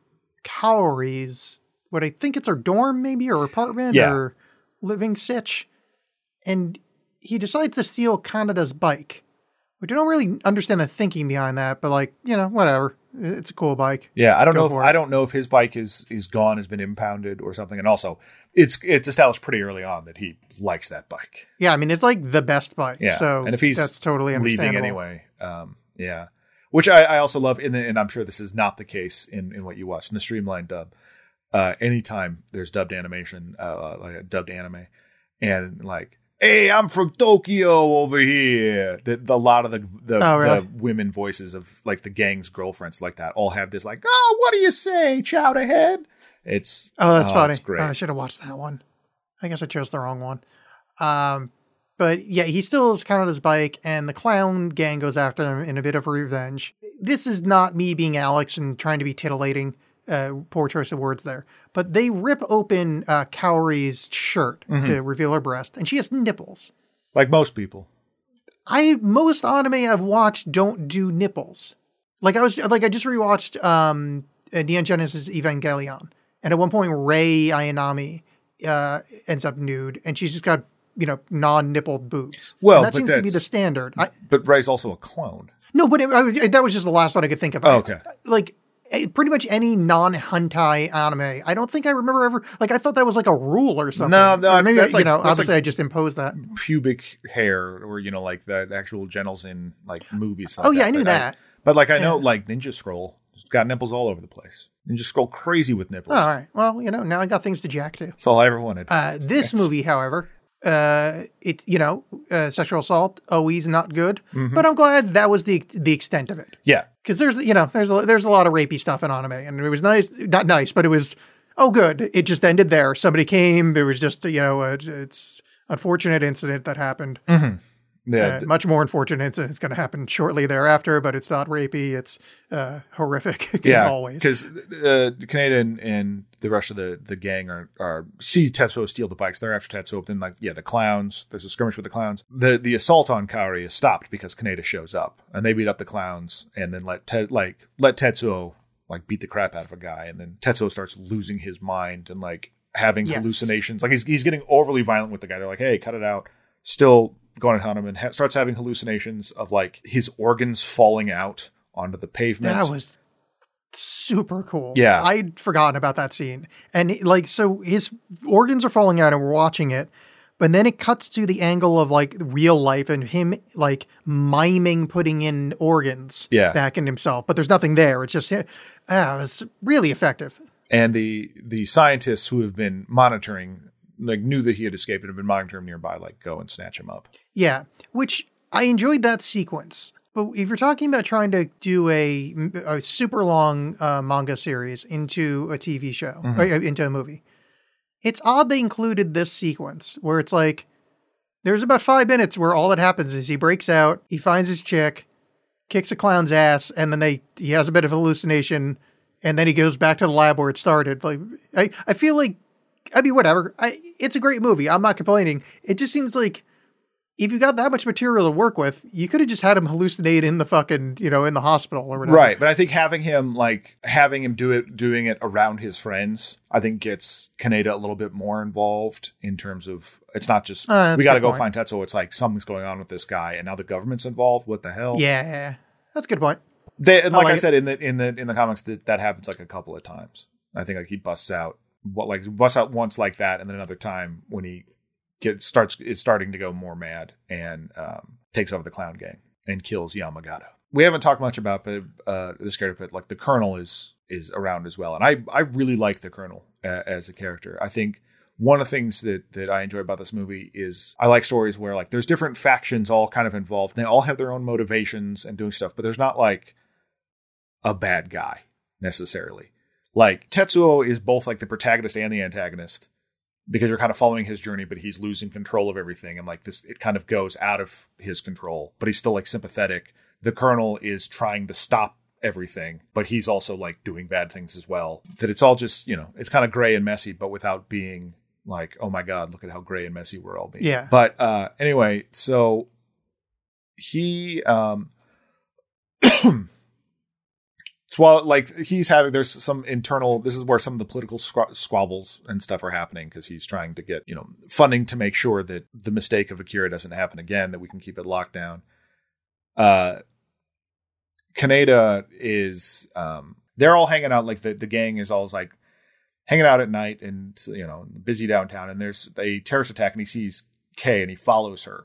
Kaori's, what I think it's her dorm, maybe, or apartment, Yeah. or living sitch, and he decides to steal Kanada's bike. Which I don't really understand the thinking behind that, but like, you know, whatever. It's a cool bike. Yeah, I don't Go know. If, for it. I don't know if his bike is is gone, has been impounded or something. And also, it's it's established pretty early on that he likes that bike. Yeah, I mean, it's like the best bike. Yeah, So and if he's that's totally leaving understandable. anyway, um, yeah. Which I, I also love, in the, and I'm sure this is not the case in, in what you watch in the streamlined dub. Uh, anytime there's dubbed animation, uh, like a dubbed anime, and like, hey, I'm from Tokyo over here. The, the a lot of the the, Oh, really? the women voices of like the gang's girlfriends like that all have this like, oh, what do you say? Chow to head. It's Oh, that's funny. It's great. Oh, I should have watched that one. I guess I chose the wrong one. Um, but yeah, he steals Kanada's bike, and the clown gang goes after him in a bit of revenge. This is not me being Alex and trying to be titillating. Uh, poor choice of words there. But they rip open uh, Kaori's shirt Mm-hmm. to reveal her breast, and she has nipples. Like most people. I most anime I've watched don't do nipples. Like I was like I just rewatched um uh, Neon Genesis Evangelion, and at one point Rei Ayanami uh ends up nude, and she's just got, you know, non-nippled boobs. Well, And that but seems to be that's- the standard. I, But Ray's also a clone. no, but it, I was, that was just the last one I could think of. Oh, I- okay. like eh, pretty much any non-hentai anime, I don't think I remember ever. Like I thought that was like a rule or something. No, no, Or it's- maybe that's you like- know, that's obviously like- I just imposed that. Pubic hair, or you know, like the actual genitals in like movies. Like Oh yeah, that. I knew But that. But like I know, Yeah. like Ninja Scroll has got nipples all over the place. Ninja Scroll crazy with nipples. Oh, all right. Well, you know, now I got things to jack to. That's all I ever wanted. Uh, this movie, however, uh, it you know, uh, sexual assault always not good. Mm-hmm. But I'm glad that was the the extent of it, yeah, because there's you know there's a, there's a lot of rapey stuff in anime, and it was nice, not nice, but it was oh good. It just ended there. Somebody came. There was just you know a, it's unfortunate incident that happened. yeah. Uh, much more unfortunate incident is going to happen shortly thereafter, but it's not rapey. It's uh, horrific in Yeah, all ways. because uh, Kaneda and, and the rest of the, the gang are, are see Tetsuo steal the bikes. They're after Tetsuo. But then, like, yeah, the clowns. There's a skirmish with the clowns. The the assault on Kaori is stopped because Kaneda shows up, and they beat up the clowns, and then let Te- like let Tetsuo like beat the crap out of a guy, and then Tetsuo starts losing his mind and like having Yes. hallucinations. Like he's he's getting overly violent with the guy. They're like, hey, cut it out. Still going on him, and ha- starts having hallucinations of like his organs falling out onto the pavement. That was super cool. Yeah. I'd forgotten about that scene. And like, so his organs are falling out and we're watching it, but then it cuts to the angle of like real life and him like miming putting in organs Yeah. back in himself, but there's nothing there. It's just, ah, it was really effective. And the the scientists who have been monitoring, like, knew that he had escaped and have been monitoring him nearby, like, go and snatch him up. Yeah. Which I enjoyed that sequence. But if you're talking about trying to do a, a super long uh, manga series into a T V show, Mm-hmm. uh, into a movie, it's odd they included this sequence where it's like, there's about five minutes where all that happens is he breaks out, he finds his chick, kicks a clown's ass, and then they he has a bit of hallucination, and then he goes back to the lab where it started. Like, I, I feel like, I mean, whatever. I, it's a great movie. I'm not complaining. It just seems like if you got that much material to work with, you could have just had him hallucinate in the fucking, you know, in the hospital or whatever. Right. But I think having him like having him do it, doing it around his friends, I think gets Kaneda a little bit more involved in terms of it's not just uh, we got to go point. find Tetsuo. It's like something's going on with this guy, and now the government's involved. What the hell? Yeah, yeah. That's a good point. They, and like I, I like it. said in the in the in the comics, that that happens like a couple of times. I think like he busts out what like busts out once like that, and then another time when he gets starts is starting to go more mad and um, takes over the clown gang and kills Yamagata. We haven't talked much about but uh, this character, but like the Colonel is is around as well, and I I really like the Colonel uh, as a character. I think one of the things that that I enjoy about this movie is I like stories where like there's different factions all kind of involved. And they all have their own motivations and doing stuff, but there's not like a bad guy necessarily. Like Tetsuo is both like the protagonist and the antagonist because you're kind of following his journey, but he's losing control of everything. And like this, it kind of goes out of his control, but he's still like sympathetic. The Colonel is trying to stop everything, but he's also like doing bad things as well. That it's all just, you know, it's kind of gray and messy, but without being like, oh my God, look at how gray and messy we're all being. Yeah. But uh, anyway, so he, um, so while like he's having, there's some internal, this is where some of the political squ- squabbles and stuff are happening because he's trying to get, you know, funding to make sure that the mistake of Akira doesn't happen again, that we can keep it locked down. Uh, Kaneda is, um, they're all hanging out, like the, the gang is always like hanging out at night and, you know, busy downtown, and there's a terrorist attack and he sees Kay and he follows her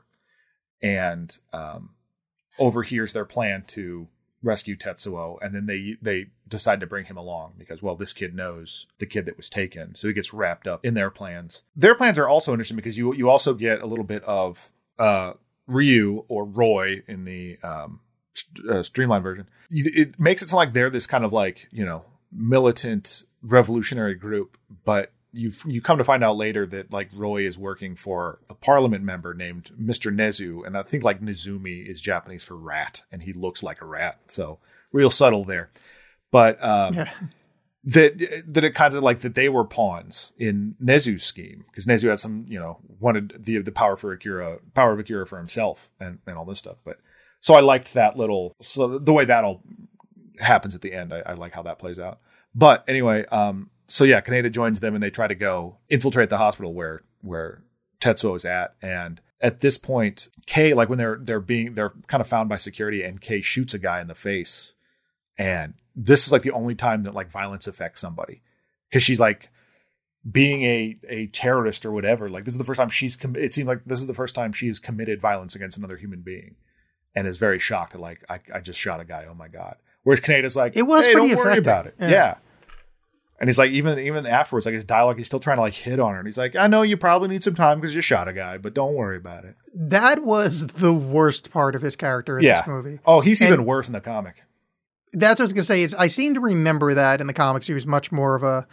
and um, overhears their plan to rescue Tetsuo, and then they they decide to bring him along because, well, this kid knows the kid that was taken, so he gets wrapped up in their plans. Their plans are also interesting because you you also get a little bit of uh, Ryu or Roy in the um, uh, streamlined version. It makes it sound like they're this kind of like, you know, militant revolutionary group, but you you come to find out later that like Roy is working for a parliament member named Mister Nezu, and I think like Nezumi is Japanese for rat, and he looks like a rat, so real subtle there. But um, yeah. that that it kind of like that they were pawns in Nezu's scheme because Nezu had some, you know, wanted the the power for Akira, power of Akira for himself, and and all this stuff. But so I liked that little, so the way that all happens at the end. I, I like how that plays out. But anyway, um. So yeah, Kaneda joins them and they try to go infiltrate the hospital where where Tetsuo is at. And at this point, Kay, like when they're they're being they're kind of found by security, and Kay shoots a guy in the face. And this is like the only time that like violence affects somebody, because she's like being a a terrorist or whatever. Like this is the first time she's com- it seemed like this is the first time she has committed violence against another human being, and is very shocked at like I, I just shot a guy. Oh my God. Whereas Kaneda's like, it was hey, pretty don't worry effective. about it. Yeah. yeah. And he's like, even even afterwards, like his dialogue, he's still trying to like hit on her. And he's like, I know you probably need some time because you shot a guy, but don't worry about it. That was the worst part of his character in yeah. this movie. Oh, he's and even worse in the comic. That's what I was going to say is I seem to remember that in the comics, he was much more of a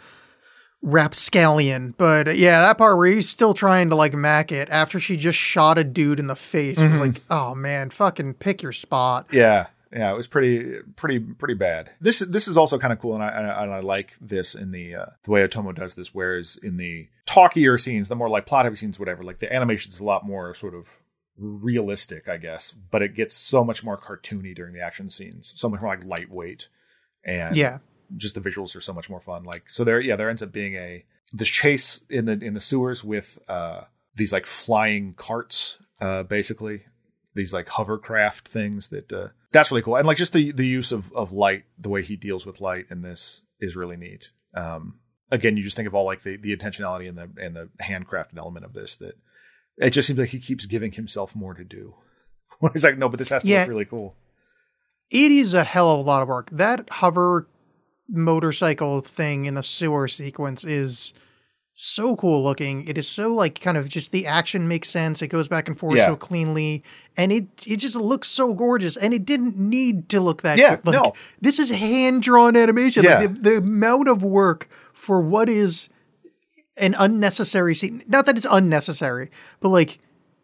rapscallion. But uh, yeah, that part where he's still trying to like mac it after she just shot a dude in the face mm-hmm. was like, oh man, fucking pick your spot. Yeah. Yeah, it was pretty, pretty, pretty bad. This this is also kind of cool, and I and I like this in the uh, the way Otomo does this. Whereas in the talkier scenes, the more like plot heavy scenes, whatever, like the animation is a lot more sort of realistic, I guess. But it gets so much more cartoony during the action scenes, so much more like lightweight, and yeah, just the visuals are so much more fun. Like so, there, yeah, there ends up being a this chase in the in the sewers with uh, these like flying carts, uh, basically. These like hovercraft things that uh, that's really cool. And like just the, the use of, of light, the way he deals with light in this is really neat. Um, again, you just think of all like the, the intentionality and the, and the handcrafted element of this, that it just seems like he keeps giving himself more to do. He's like, no, but this has to yeah, look really cool. It is a hell of a lot of work. That hover motorcycle thing in the sewer sequence is so cool looking. It is so like kind of just the action makes sense. It goes back and forth yeah. so cleanly, and it it just looks so gorgeous. And it didn't need to look that yeah, good. Like, no. This is hand drawn animation. Yeah. Like the, the amount of work for what is an unnecessary scene. Not that it's unnecessary, but like,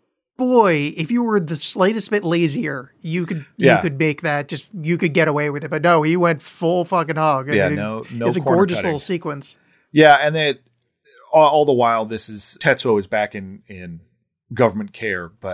boy, if you were the slightest bit lazier, you could you yeah. could make that. Just you could get away with it. But no, he went full fucking hog. Yeah, it, no, no. It's a gorgeous cutting. little sequence. Yeah, and then. All, all the while, this is Tetsuo is back in, in government care, but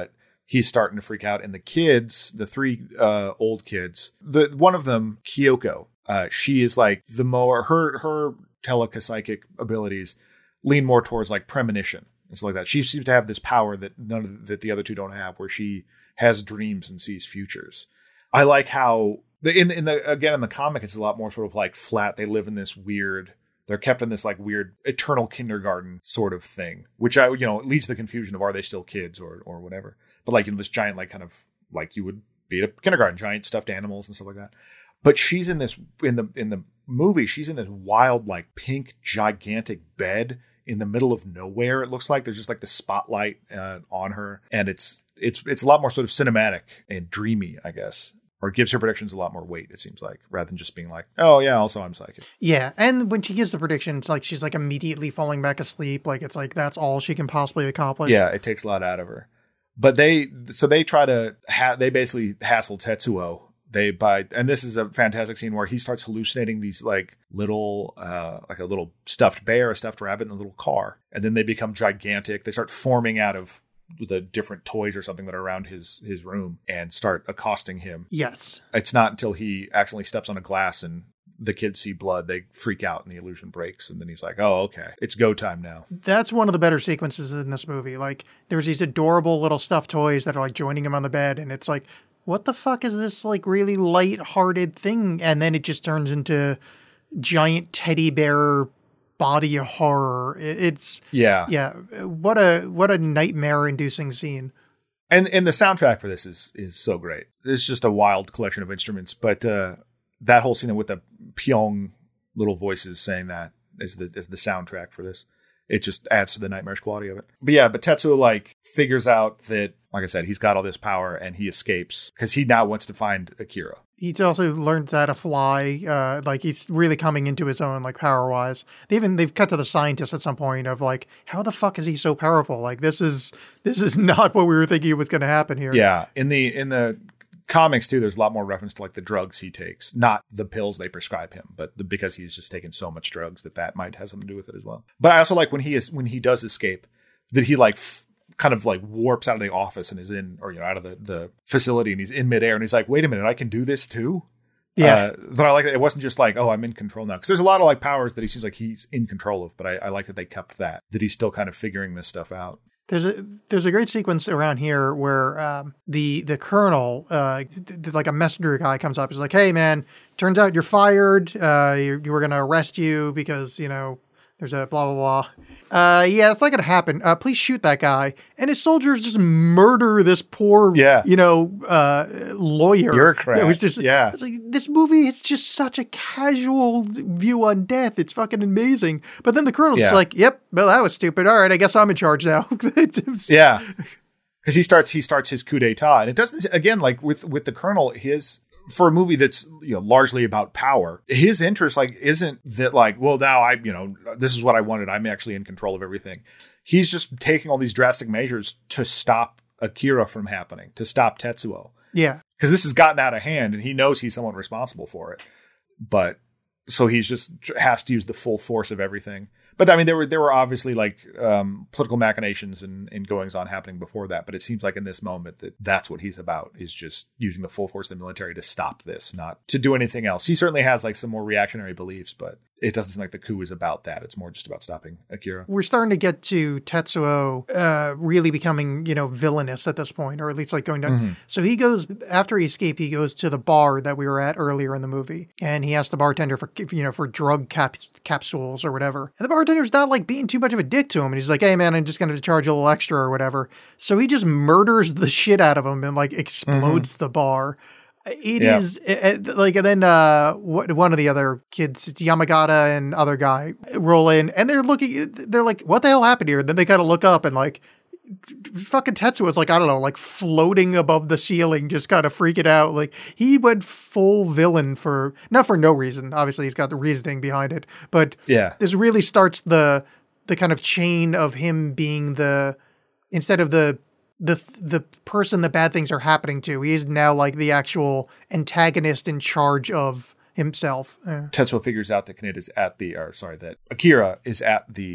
he's starting to freak out. And the kids, the three uh, old kids, the one of them, Kyoko, uh, she is like the more, her, her telepsychic abilities lean more towards like premonition and stuff like that. She seems to have this power that none of, that the other two don't have, where she has dreams and sees futures. I like how the, in, in the, again, in the comic, it's a lot more sort of like flat. They live in this weird, they're kept in this like weird eternal kindergarten sort of thing, which I, you know, leads to the confusion of, are they still kids or, or whatever? But like, you know, this giant, like kind of like you would be at a kindergarten, giant stuffed animals and stuff like that. But she's in this, in the, in the movie, she's in this wild, like pink, gigantic bed in the middle of nowhere. It looks like there's just like the spotlight uh, on her. And it's, it's, it's a lot more sort of cinematic and dreamy, I guess. Or gives her predictions a lot more weight, it seems like, rather than just being like, oh, yeah, also I'm psychic. Yeah, and when she gives the prediction, it's like she's like immediately falling back asleep. Like, it's like that's all she can possibly accomplish. Yeah, it takes a lot out of her. But they, so they try to, ha- they basically hassle Tetsuo. They buy, and this is a fantastic scene where he starts hallucinating these like little, uh, like a little stuffed bear, a stuffed rabbit, and a little car. And then they become gigantic. They start forming out of the different toys or something that are around his his room and start accosting him. Yes. It's not until he accidentally steps on a glass and the kids see blood, they freak out and the illusion breaks. And then he's like, oh, okay, it's go time now. That's one of the better sequences in this movie. Like, there's these adorable little stuffed toys that are like joining him on the bed. And it's like, what the fuck is this like really light-hearted thing? And then it just turns into giant teddy bear body horror. It's yeah, yeah. What a what a nightmare-inducing scene. And and the soundtrack for this is is so great. It's just a wild collection of instruments. But uh, that whole scene with the Pyong little voices saying that is the is the soundtrack for this. It just adds to the nightmarish quality of it. But yeah, but Tetsuo like figures out that, like I said, he's got all this power and he escapes because he now wants to find Akira. He also learns how to fly. Uh, like he's really coming into his own, like power wise. They even they've cut to the scientist at some point of like, how the fuck is he so powerful? Like this is this is not what we were thinking was going to happen here. Yeah, in the in the comics too, there's a lot more reference to like the drugs he takes, not the pills they prescribe him, but the, because he's just taken so much drugs that that might have something to do with it as well. But I also like when he is when he does escape, that he like. F- kind of like warps out of the office and is in, or, you know, out of the, the facility and he's in midair and he's like, wait a minute, I can do this too? Yeah. Uh, but I like that it wasn't just like, oh, I'm in control now. Cause there's a lot of like powers that he seems like he's in control of, but I, I like that they kept that, that he's still kind of figuring this stuff out. There's a there's a great sequence around here where um, the the colonel, uh, th- th- like a messenger guy, comes up. He's like, "Hey, man, turns out you're fired. Uh, you, you were going to arrest you because you know there's a blah blah blah. Uh, yeah, that's not going to happen. Uh, please shoot that guy." And his soldiers just murder this poor, yeah. you know, uh, lawyer. Bureaucrat. It was just, yeah. It's like this movie is just such a casual view on death. It's fucking amazing. But then the colonel's yeah. like, "Yep, well, that was stupid. All right, I guess I'm in charge now." Yeah, because he starts he starts his coup d'état, and it doesn't again like with with the colonel his. For a movie that's, you know, largely about power, his interest like isn't that like, well, now I, you know, this is what I wanted. I'm actually in control of everything. He's just taking all these drastic measures to stop Akira from happening, to stop Tetsuo. Yeah. Because this has gotten out of hand and he knows he's somewhat responsible for it. But so he's just has to use the full force of everything. But I mean, there were there were obviously like um, political machinations and, and goings on happening before that. But it seems like in this moment that that's what he's about, is just using the full force of the military to stop this, not to do anything else. He certainly has like some more reactionary beliefs, but it doesn't seem like the coup is about that. It's more just about stopping Akira. We're starting to get to Tetsuo uh, really becoming, you know, villainous at this point, or at least like going down. Mm-hmm. So he goes, after he escaped, he goes to the bar that we were at earlier in the movie. And he asks the bartender for, you know, for drug cap- capsules or whatever. And the bartender's not like being too much of a dick to him. And he's like, "Hey man, I'm just going to charge you a little extra or whatever." So he just murders the shit out of him and like explodes mm-hmm. the bar. It yeah. is it, it, like, and then uh, what, one of the other kids, it's Yamagata and other guy, roll in and they're looking, they're like, "What the hell happened here?" And then they kind of look up and like, fucking Tetsuo's like, I don't know, like floating above the ceiling, just kind of freaking out. Like he went full villain for, not for no reason. Obviously he's got the reasoning behind it, but yeah, this really starts the, the kind of chain of him being the, instead of the, the the person the bad things are happening to, he is now like the actual antagonist in charge of himself. Uh. Tetsuo figures out that Kaneda is at the, or sorry, that Akira is at the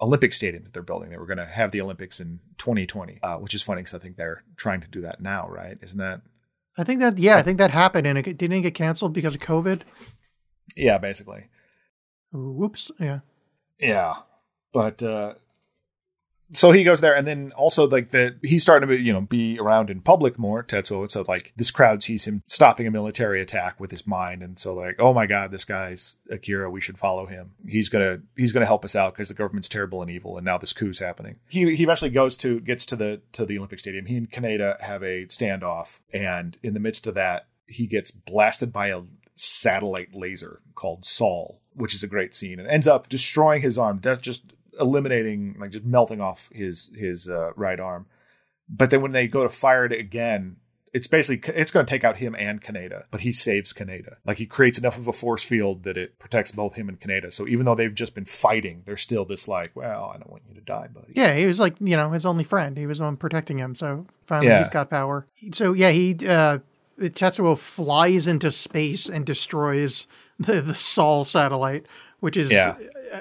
Olympic stadium that they're building. They were going to have the Olympics in twenty twenty, uh, which is funny because I think they're trying to do that now, right? Isn't that? I think that, yeah, I think that happened and it didn't get canceled because of COVID. Yeah, basically. Whoops. Yeah. Yeah. But, uh, so he goes there, and then also like the he's starting to you know be around in public more, Tetsuo. So like this crowd sees him stopping a military attack with his mind, and so like, oh my god, this guy's Akira. We should follow him. He's gonna he's gonna help us out because the government's terrible and evil, and now this coup's happening. He he eventually goes to gets to the to the Olympic Stadium. He and Kaneda have a standoff, and in the midst of that, he gets blasted by a satellite laser called Saul, which is a great scene, and ends up destroying his arm. That's just eliminating, like just melting off his his uh, right arm. But then when they go to fire it again, it's basically it's going to take out him and Kaneda, but he saves Kaneda. Like he creates enough of a force field that it protects both him and Kaneda. So even though they've just been fighting, they're still this like, well, I don't want you to die, buddy. Yeah, he was like, you know, his only friend. He was the one protecting him. So finally Yeah. he's got power. So yeah, he uh, Tetsuo flies into space and destroys the, the Sol satellite, which is. Yeah. Uh,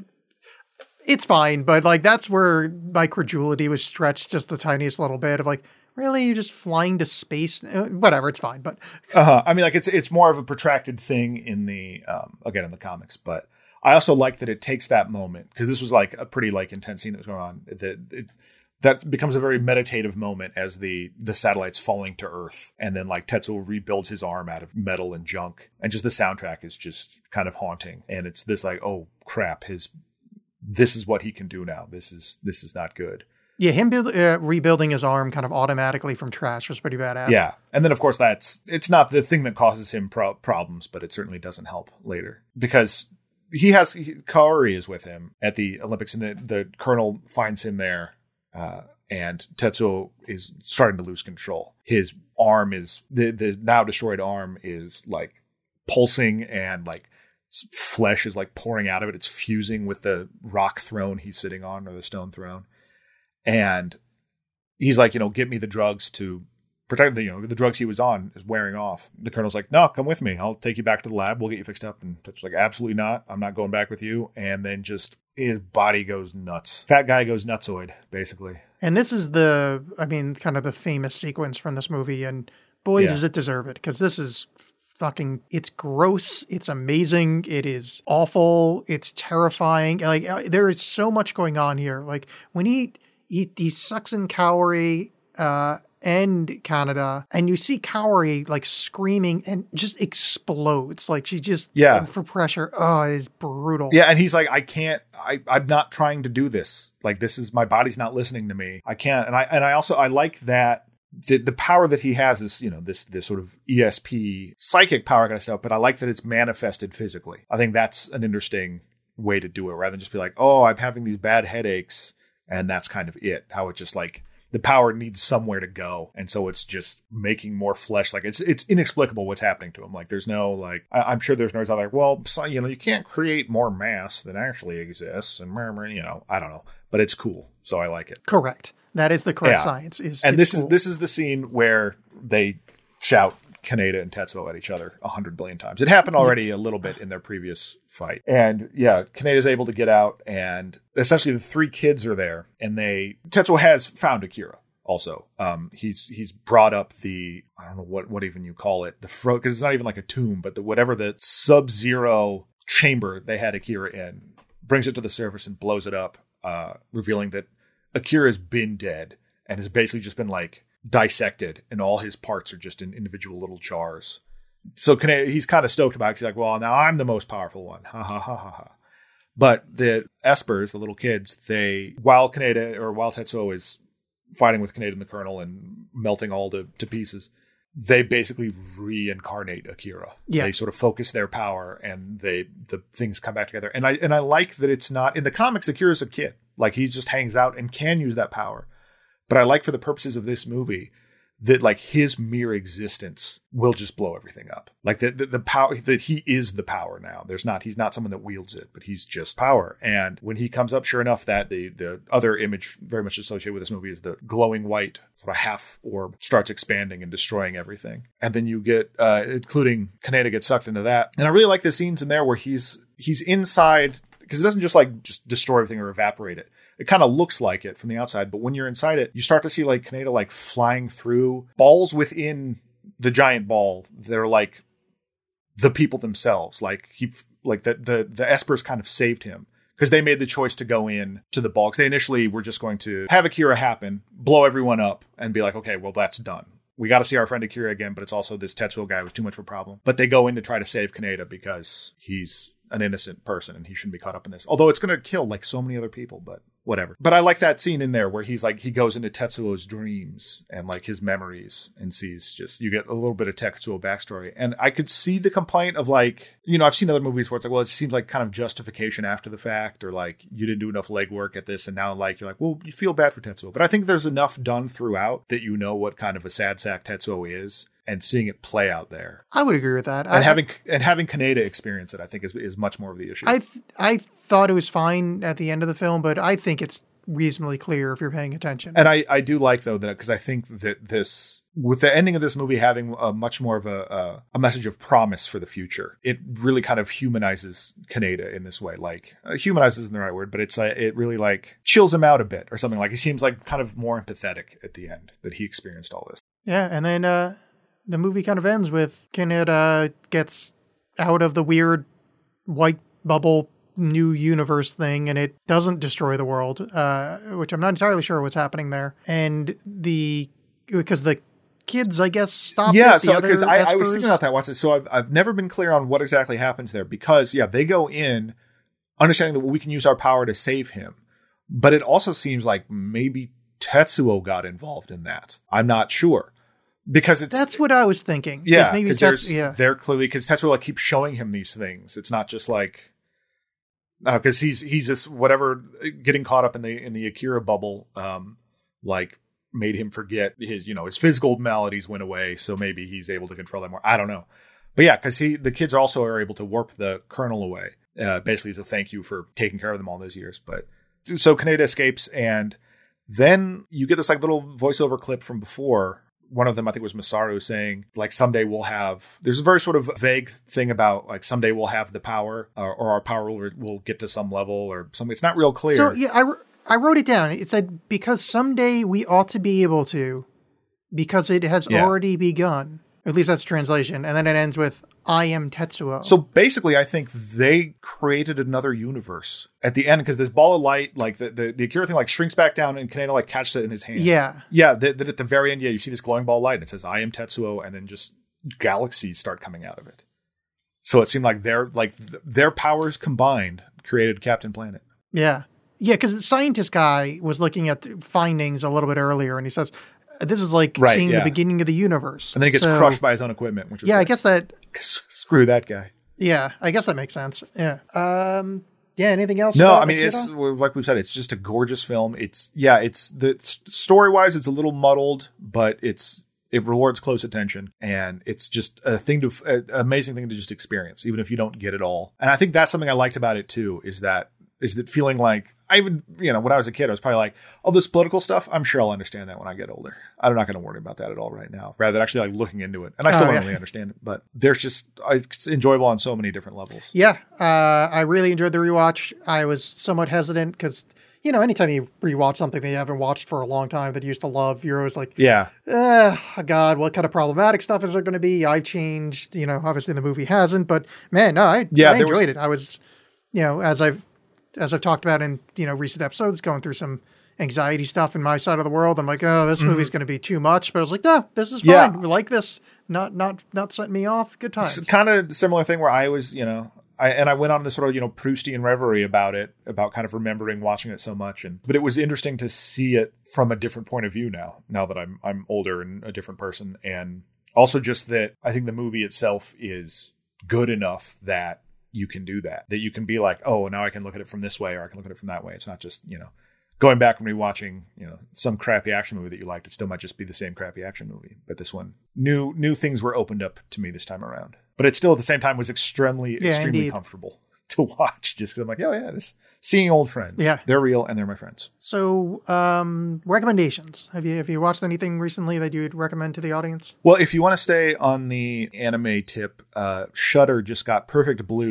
It's fine, but like that's where my credulity was stretched just the tiniest little bit of like, really, you're just flying to space? Uh, Whatever, it's fine. But uh-huh. I mean, like it's it's more of a protracted thing in the um, again in the comics, but I also like that it takes that moment because this was like a pretty like intense scene that was going on. That it, that becomes a very meditative moment as the the satellite's falling to Earth, and then like Tetsuo rebuilds his arm out of metal and junk, and just the soundtrack is just kind of haunting, and it's this like, oh crap, his. This is what he can do now. This is this is not good. yeah, him build, uh, rebuilding his arm kind of automatically from trash was pretty badass. Yeah. And then, of course, that's it's not the thing that causes him pro- problems, but it certainly doesn't help later because he has he, Kaori is with him at the Olympics, and the, the colonel finds him there. Uh, and Tetsuo is starting to lose control. His arm is the, the now destroyed arm is like pulsing and like. Flesh is like pouring out of it. It's fusing with the rock throne he's sitting on, or the stone throne. And he's like, you know, get me the drugs to protect the, you know, the drugs he was on is wearing off. The colonel's like, no, come with me. I'll take you back to the lab. We'll get you fixed up. And Tetsuo's like, absolutely not. I'm not going back with you. And then just his body goes nuts. Fat guy goes nutsoid, basically. And this is the, I mean, kind of the famous sequence from this movie. And boy, Yeah. does it deserve it. Because this is fucking, it's gross. It's amazing. It is awful. It's terrifying. Like uh, there is so much going on here. Like when he, he, he sucks in Kaori, uh, and Kaneda, and you see Kaori like screaming and just explodes. Like she just, Yeah. for pressure. Oh, it is brutal. Yeah. And he's like, I can't, I, I'm not trying to do this. Like this is, my body's not listening to me. I can't. And I, and I also, I like that the, the power that he has is, you know, this, this sort of E S P psychic power kind of stuff, but I like that it's manifested physically. I think that's an interesting way to do it rather than just be like, oh, I'm having these bad headaches. And that's kind of it. How it just like, the power needs somewhere to go. And so it's just making more flesh. Like it's it's inexplicable what's happening to him. Like there's no like, I, I'm sure there's nerds out there like, well, so, you know, you can't create more mass than actually exists. And, you know, I don't know, but it's cool. So I like it. Correct. That is the correct Yeah. science. Is And it's this cool. is this is the scene where they shout Kaneda and Tetsuo at each other a hundred billion times. It happened already Yes. a little bit in their previous fight. And yeah, Kaneda's able to get out, and essentially the three kids are there, and they Tetsuo has found Akira. Also, um, he's he's brought up the I don't know what what even you call it the fro because it's not even like a tomb, but the whatever the sub-zero chamber they had Akira in, brings it to the surface and blows it up, uh, revealing that Akira has been dead and has basically just been like dissected, and all his parts are just in individual little jars. So Kaneda, he's kind of stoked about it. He's like, well, now I'm the most powerful one. Ha ha ha ha ha. But the Espers, the little kids, they while Kaneda or while Tetsuo is fighting with Kaneda and the Colonel and melting all to, to pieces, they basically reincarnate Akira. Yeah. They sort of focus their power, and they the things come back together. And I and I like that it's not in the comics. Akira's a kid, like he just hangs out and can use that power. But I like for the purposes of this movie that like his mere existence will just blow everything up. Like the, the the power that he is the power now. There's not he's not someone that wields it, but he's just power. And when he comes up, sure enough, that the the other image very much associated with this movie is the glowing white sort of half orb starts expanding and destroying everything. And then you get uh including Kaneda gets sucked into that. And I really like the scenes in there where he's he's inside because it doesn't just like just destroy everything or evaporate it. It kind of looks like it from the outside, but when you're inside it, you start to see like Kaneda like flying through balls within the giant ball. They're like the people themselves. Like he, like the the the Espers kind of saved him because they made the choice to go in to the ball. Because they initially were just going to have Akira happen, blow everyone up, and be like, okay, well that's done. We got to see our friend Akira again, but it's also this Tetsuo guy was too much of a problem. But they go in to try to save Kaneda because he's an innocent person and he shouldn't be caught up in this. Although it's going to kill like so many other people, but whatever. But I like that scene in there where he's like, he goes into Tetsuo's dreams and like his memories and sees just, you get a little bit of Tetsuo backstory. And I could see the complaint of like, you know, I've seen other movies where it's like, well, it seems like kind of justification after the fact, or like you didn't do enough legwork at this. And now like, you're like, well, you feel bad for Tetsuo. But I think there's enough done throughout that you know what kind of a sad sack Tetsuo is. And seeing it play out there, I would agree with that. And I, having and having Kaneda experience it, I think, is is much more of the issue. I th- I thought it was fine at the end of the film, but I think it's reasonably clear if you're paying attention. And I, I do like though that because I think that this, with the ending of this movie having a much more of a, a a message of promise for the future, it really kind of humanizes Kaneda in this way. Like uh, humanizes isn't the right word, but it's uh, it really like chills him out a bit or something. Like he seems like kind of more empathetic at the end that he experienced all this. Yeah, and then. uh The movie kind of ends with Kaneda gets out of the weird white bubble new universe thing, and it doesn't destroy the world, uh, which I'm not entirely sure what's happening there. And the because the kids, I guess, stop. Yeah, it, so because I, I was Espers. thinking about that once, so I've I've never been clear on what exactly happens there because yeah, they go in understanding that we can use our power to save him, but it also seems like maybe Tetsuo got involved in that. I'm not sure. Because it's that's what I was thinking. Yeah, maybe because yeah. they're clearly because Tetsuo like keeps showing him these things. It's not just like because he's he's just whatever getting caught up in the in the Akira bubble, um, like made him forget his you know his physical maladies went away, so maybe he's able to control them more. I don't know, but yeah, because he the kids also are able to warp the kernel away, uh, basically as a thank you for taking care of them all those years. But so Kaneda escapes, and then you get this like little voiceover clip from before. One of them, I think, was Masaru saying, like, someday we'll have... There's a very sort of vague thing about, like, someday we'll have the power, or, or our power will, will get to some level, or something. It's not real clear. So, yeah, I, I wrote it down. It said, because someday we ought to be able to, because it has yeah. already begun. At least that's translation. And then it ends with, I am Tetsuo. So basically, I think they created another universe at the end because this ball of light, like the, the, the Akira thing, like shrinks back down and Kaneda like catches it in his hand. Yeah. Yeah. Then at the very end, yeah, you see this glowing ball of light and it says, I am Tetsuo. And then just galaxies start coming out of it. So it seemed like their, like th- their powers combined created Captain Planet. Yeah. Yeah. Because the scientist guy was looking at findings a little bit earlier and he says, this is like right, seeing yeah. the beginning of the universe. And then he gets so, crushed by his own equipment. Which is yeah, great. I guess that... Screw that guy. Yeah, I guess that makes sense. Yeah. Um, yeah, anything else? No, about I mean, Akira? it's like we've said, it's just a gorgeous film. It's, yeah, it's the story-wise, it's a little muddled, but it's it rewards close attention. And it's just a thing to, an amazing thing to just experience, even if you don't get it all. And I think that's something I liked about it too, is that, is that feeling like, I even, you know, when I was a kid, I was probably like, oh, this political stuff, I'm sure I'll understand that when I get older. I'm not going to worry about that at all right now, rather than actually like looking into it. And I still oh, don't yeah. really understand it, but there's just, it's enjoyable on so many different levels. Yeah, uh, I really enjoyed the rewatch. I was somewhat hesitant because, you know, anytime you rewatch something that you haven't watched for a long time that you used to love, you're always like, yeah, oh, God, what kind of problematic stuff is there going to be? I've changed, you know, obviously the movie hasn't, but man, no, I, yeah, I enjoyed was, it. I was, you know, as I've, as I've talked about in, you know, recent episodes, going through some anxiety stuff in my side of the world. I'm like, oh, this mm-hmm. movie's going to be too much. But I was like, no, this is fine. Yeah. We like this. Not, not, not setting me off. Good times. It's kind of a similar thing where I was, you know, I, and I went on this sort of, you know, Proustian reverie about it, about kind of remembering watching it so much. And, but it was interesting to see it from a different point of view now, now that I'm, I'm older and a different person. And also just that I think the movie itself is good enough that you can do that, that you can be like, oh, now I can look at it from this way, or I can look at it from that way. It's not just, you know, going back and rewatching, you know, some crappy action movie that you liked. It still might just be the same crappy action movie. But this one, new, new things were opened up to me this time around. But it still at the same time was extremely, yeah, extremely indeed. comfortable to watch, just because I'm like, oh yeah, this seeing old friends. Yeah. They're real and they're my friends. So, um, recommendations. Have you have you watched anything recently that you would recommend to the audience? Well, if you want to stay on the anime tip, uh, Shudder just got Perfect Blue,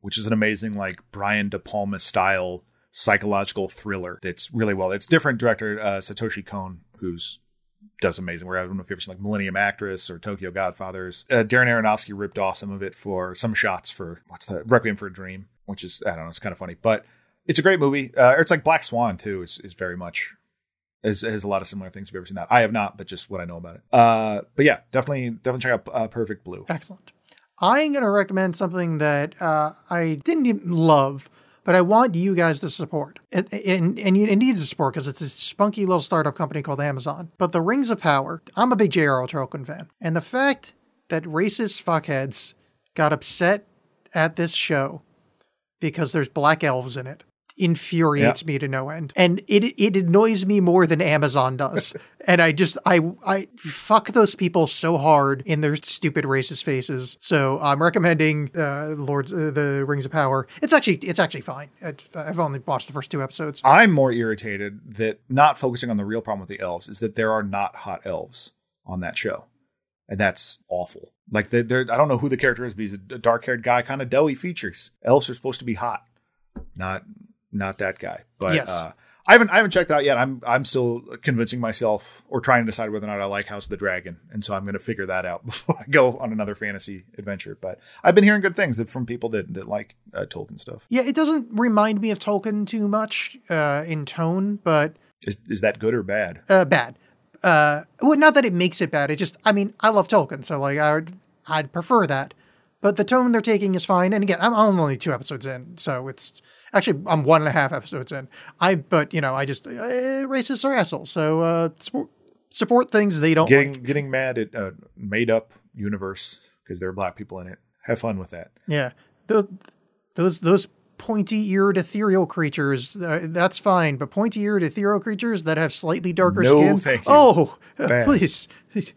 which is an amazing, like, Brian De Palma style psychological thriller that's really well. It's different director, uh, Satoshi Kon, who's does amazing work. I don't know if you've ever seen like Millennium Actress or Tokyo Godfathers. Uh, Darren Aronofsky ripped off some of it for some shots for what's the Requiem for a Dream, which is, I don't know, it's kind of funny, but it's a great movie. Uh, it's like Black Swan too. Is is very much has, has a lot of similar things. If you've ever seen that, I have not, but just what I know about it. Uh, but yeah, definitely definitely check out uh, Perfect Blue. Excellent. I'm going to recommend something that uh, I didn't even love, but I want you guys to support. And, and, and you need to support because it's a spunky little startup company called Amazon. But the Rings of Power, I'm a big J R R Tolkien fan. And the fact that racist fuckheads got upset at this show because there's black elves in it infuriates yeah. me to no end. And it it annoys me more than Amazon does. And I just, I I fuck those people so hard in their stupid racist faces. So I'm recommending uh, Lord, uh, the Rings of Power. It's actually, it's actually fine. I've only watched the first two episodes. I'm more irritated that not focusing on the real problem with the elves is that there are not hot elves on that show. And that's awful. Like, they're, they're, I don't know who the character is, but he's a dark-haired guy, kind of doughy features. Elves are supposed to be hot, not not that guy. But yes. uh, I haven't I haven't checked it out yet. I'm I'm still convincing myself or trying to decide whether or not I like House of the Dragon, and so I'm going to figure that out before I go on another fantasy adventure. But I've been hearing good things from people that that like uh, Tolkien stuff. Yeah, it doesn't remind me of Tolkien too much uh, in tone, but is is that good or bad? Uh, bad. Uh, well, not that it makes it bad. It just, I mean, I love Tolkien, so like I would, I'd prefer that. But the tone they're taking is fine. And again, I'm, I'm only two episodes in, so it's actually I'm one and a half episodes in. I, but you know, I just uh, racists are assholes. So uh, support, support things they don't getting like. Getting mad at a made up universe because there are black people in it. Have fun with that. Yeah, the, those those. pointy-eared ethereal creatures, uh, that's fine, but pointy-eared ethereal creatures that have slightly darker no, skin, thank you. oh, uh, please,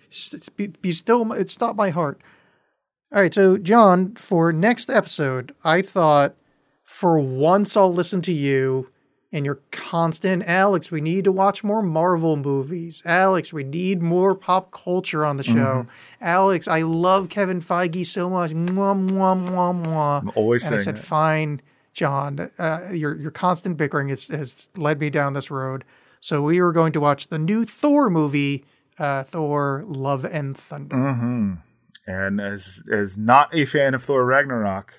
be, be still, it's not my heart. All right, so John, for next episode, I thought for once I'll listen to you and your constant, Alex, we need to watch more Marvel movies. Alex, we need more pop culture on the show. Mm-hmm. Alex, I love Kevin Feige so much. Mwah, mwah, mwah, mwah. I'm always and saying I said, that. fine, John, uh, your your constant bickering has, has led me down this road. So we are going to watch the new Thor movie, uh, Thor: Love and Thunder. Mm-hmm. And as as not a fan of Thor Ragnarok,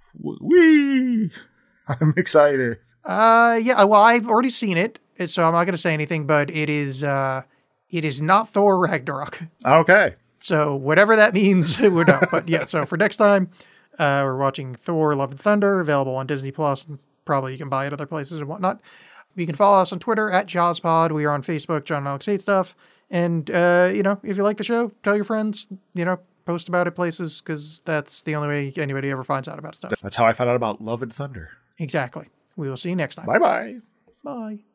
wee, I'm excited. Uh, yeah. Well, I've already seen it, so I'm not going to say anything. But it is uh, it is not Thor Ragnarok. Okay. So whatever that means, we're not. But yeah. So for next time. Uh, we're watching Thor: Love and Thunder, available on Disney Plus, and probably you can buy it other places and whatnot. You can follow us on Twitter at JawsPod. We are on Facebook, John and Alex Hate Stuff. And, uh, you know, if you like the show, tell your friends, you know, post about it places, because that's the only way anybody ever finds out about stuff. That's how I found out about Love and Thunder. Exactly. We will see you next time. Bye-bye. Bye.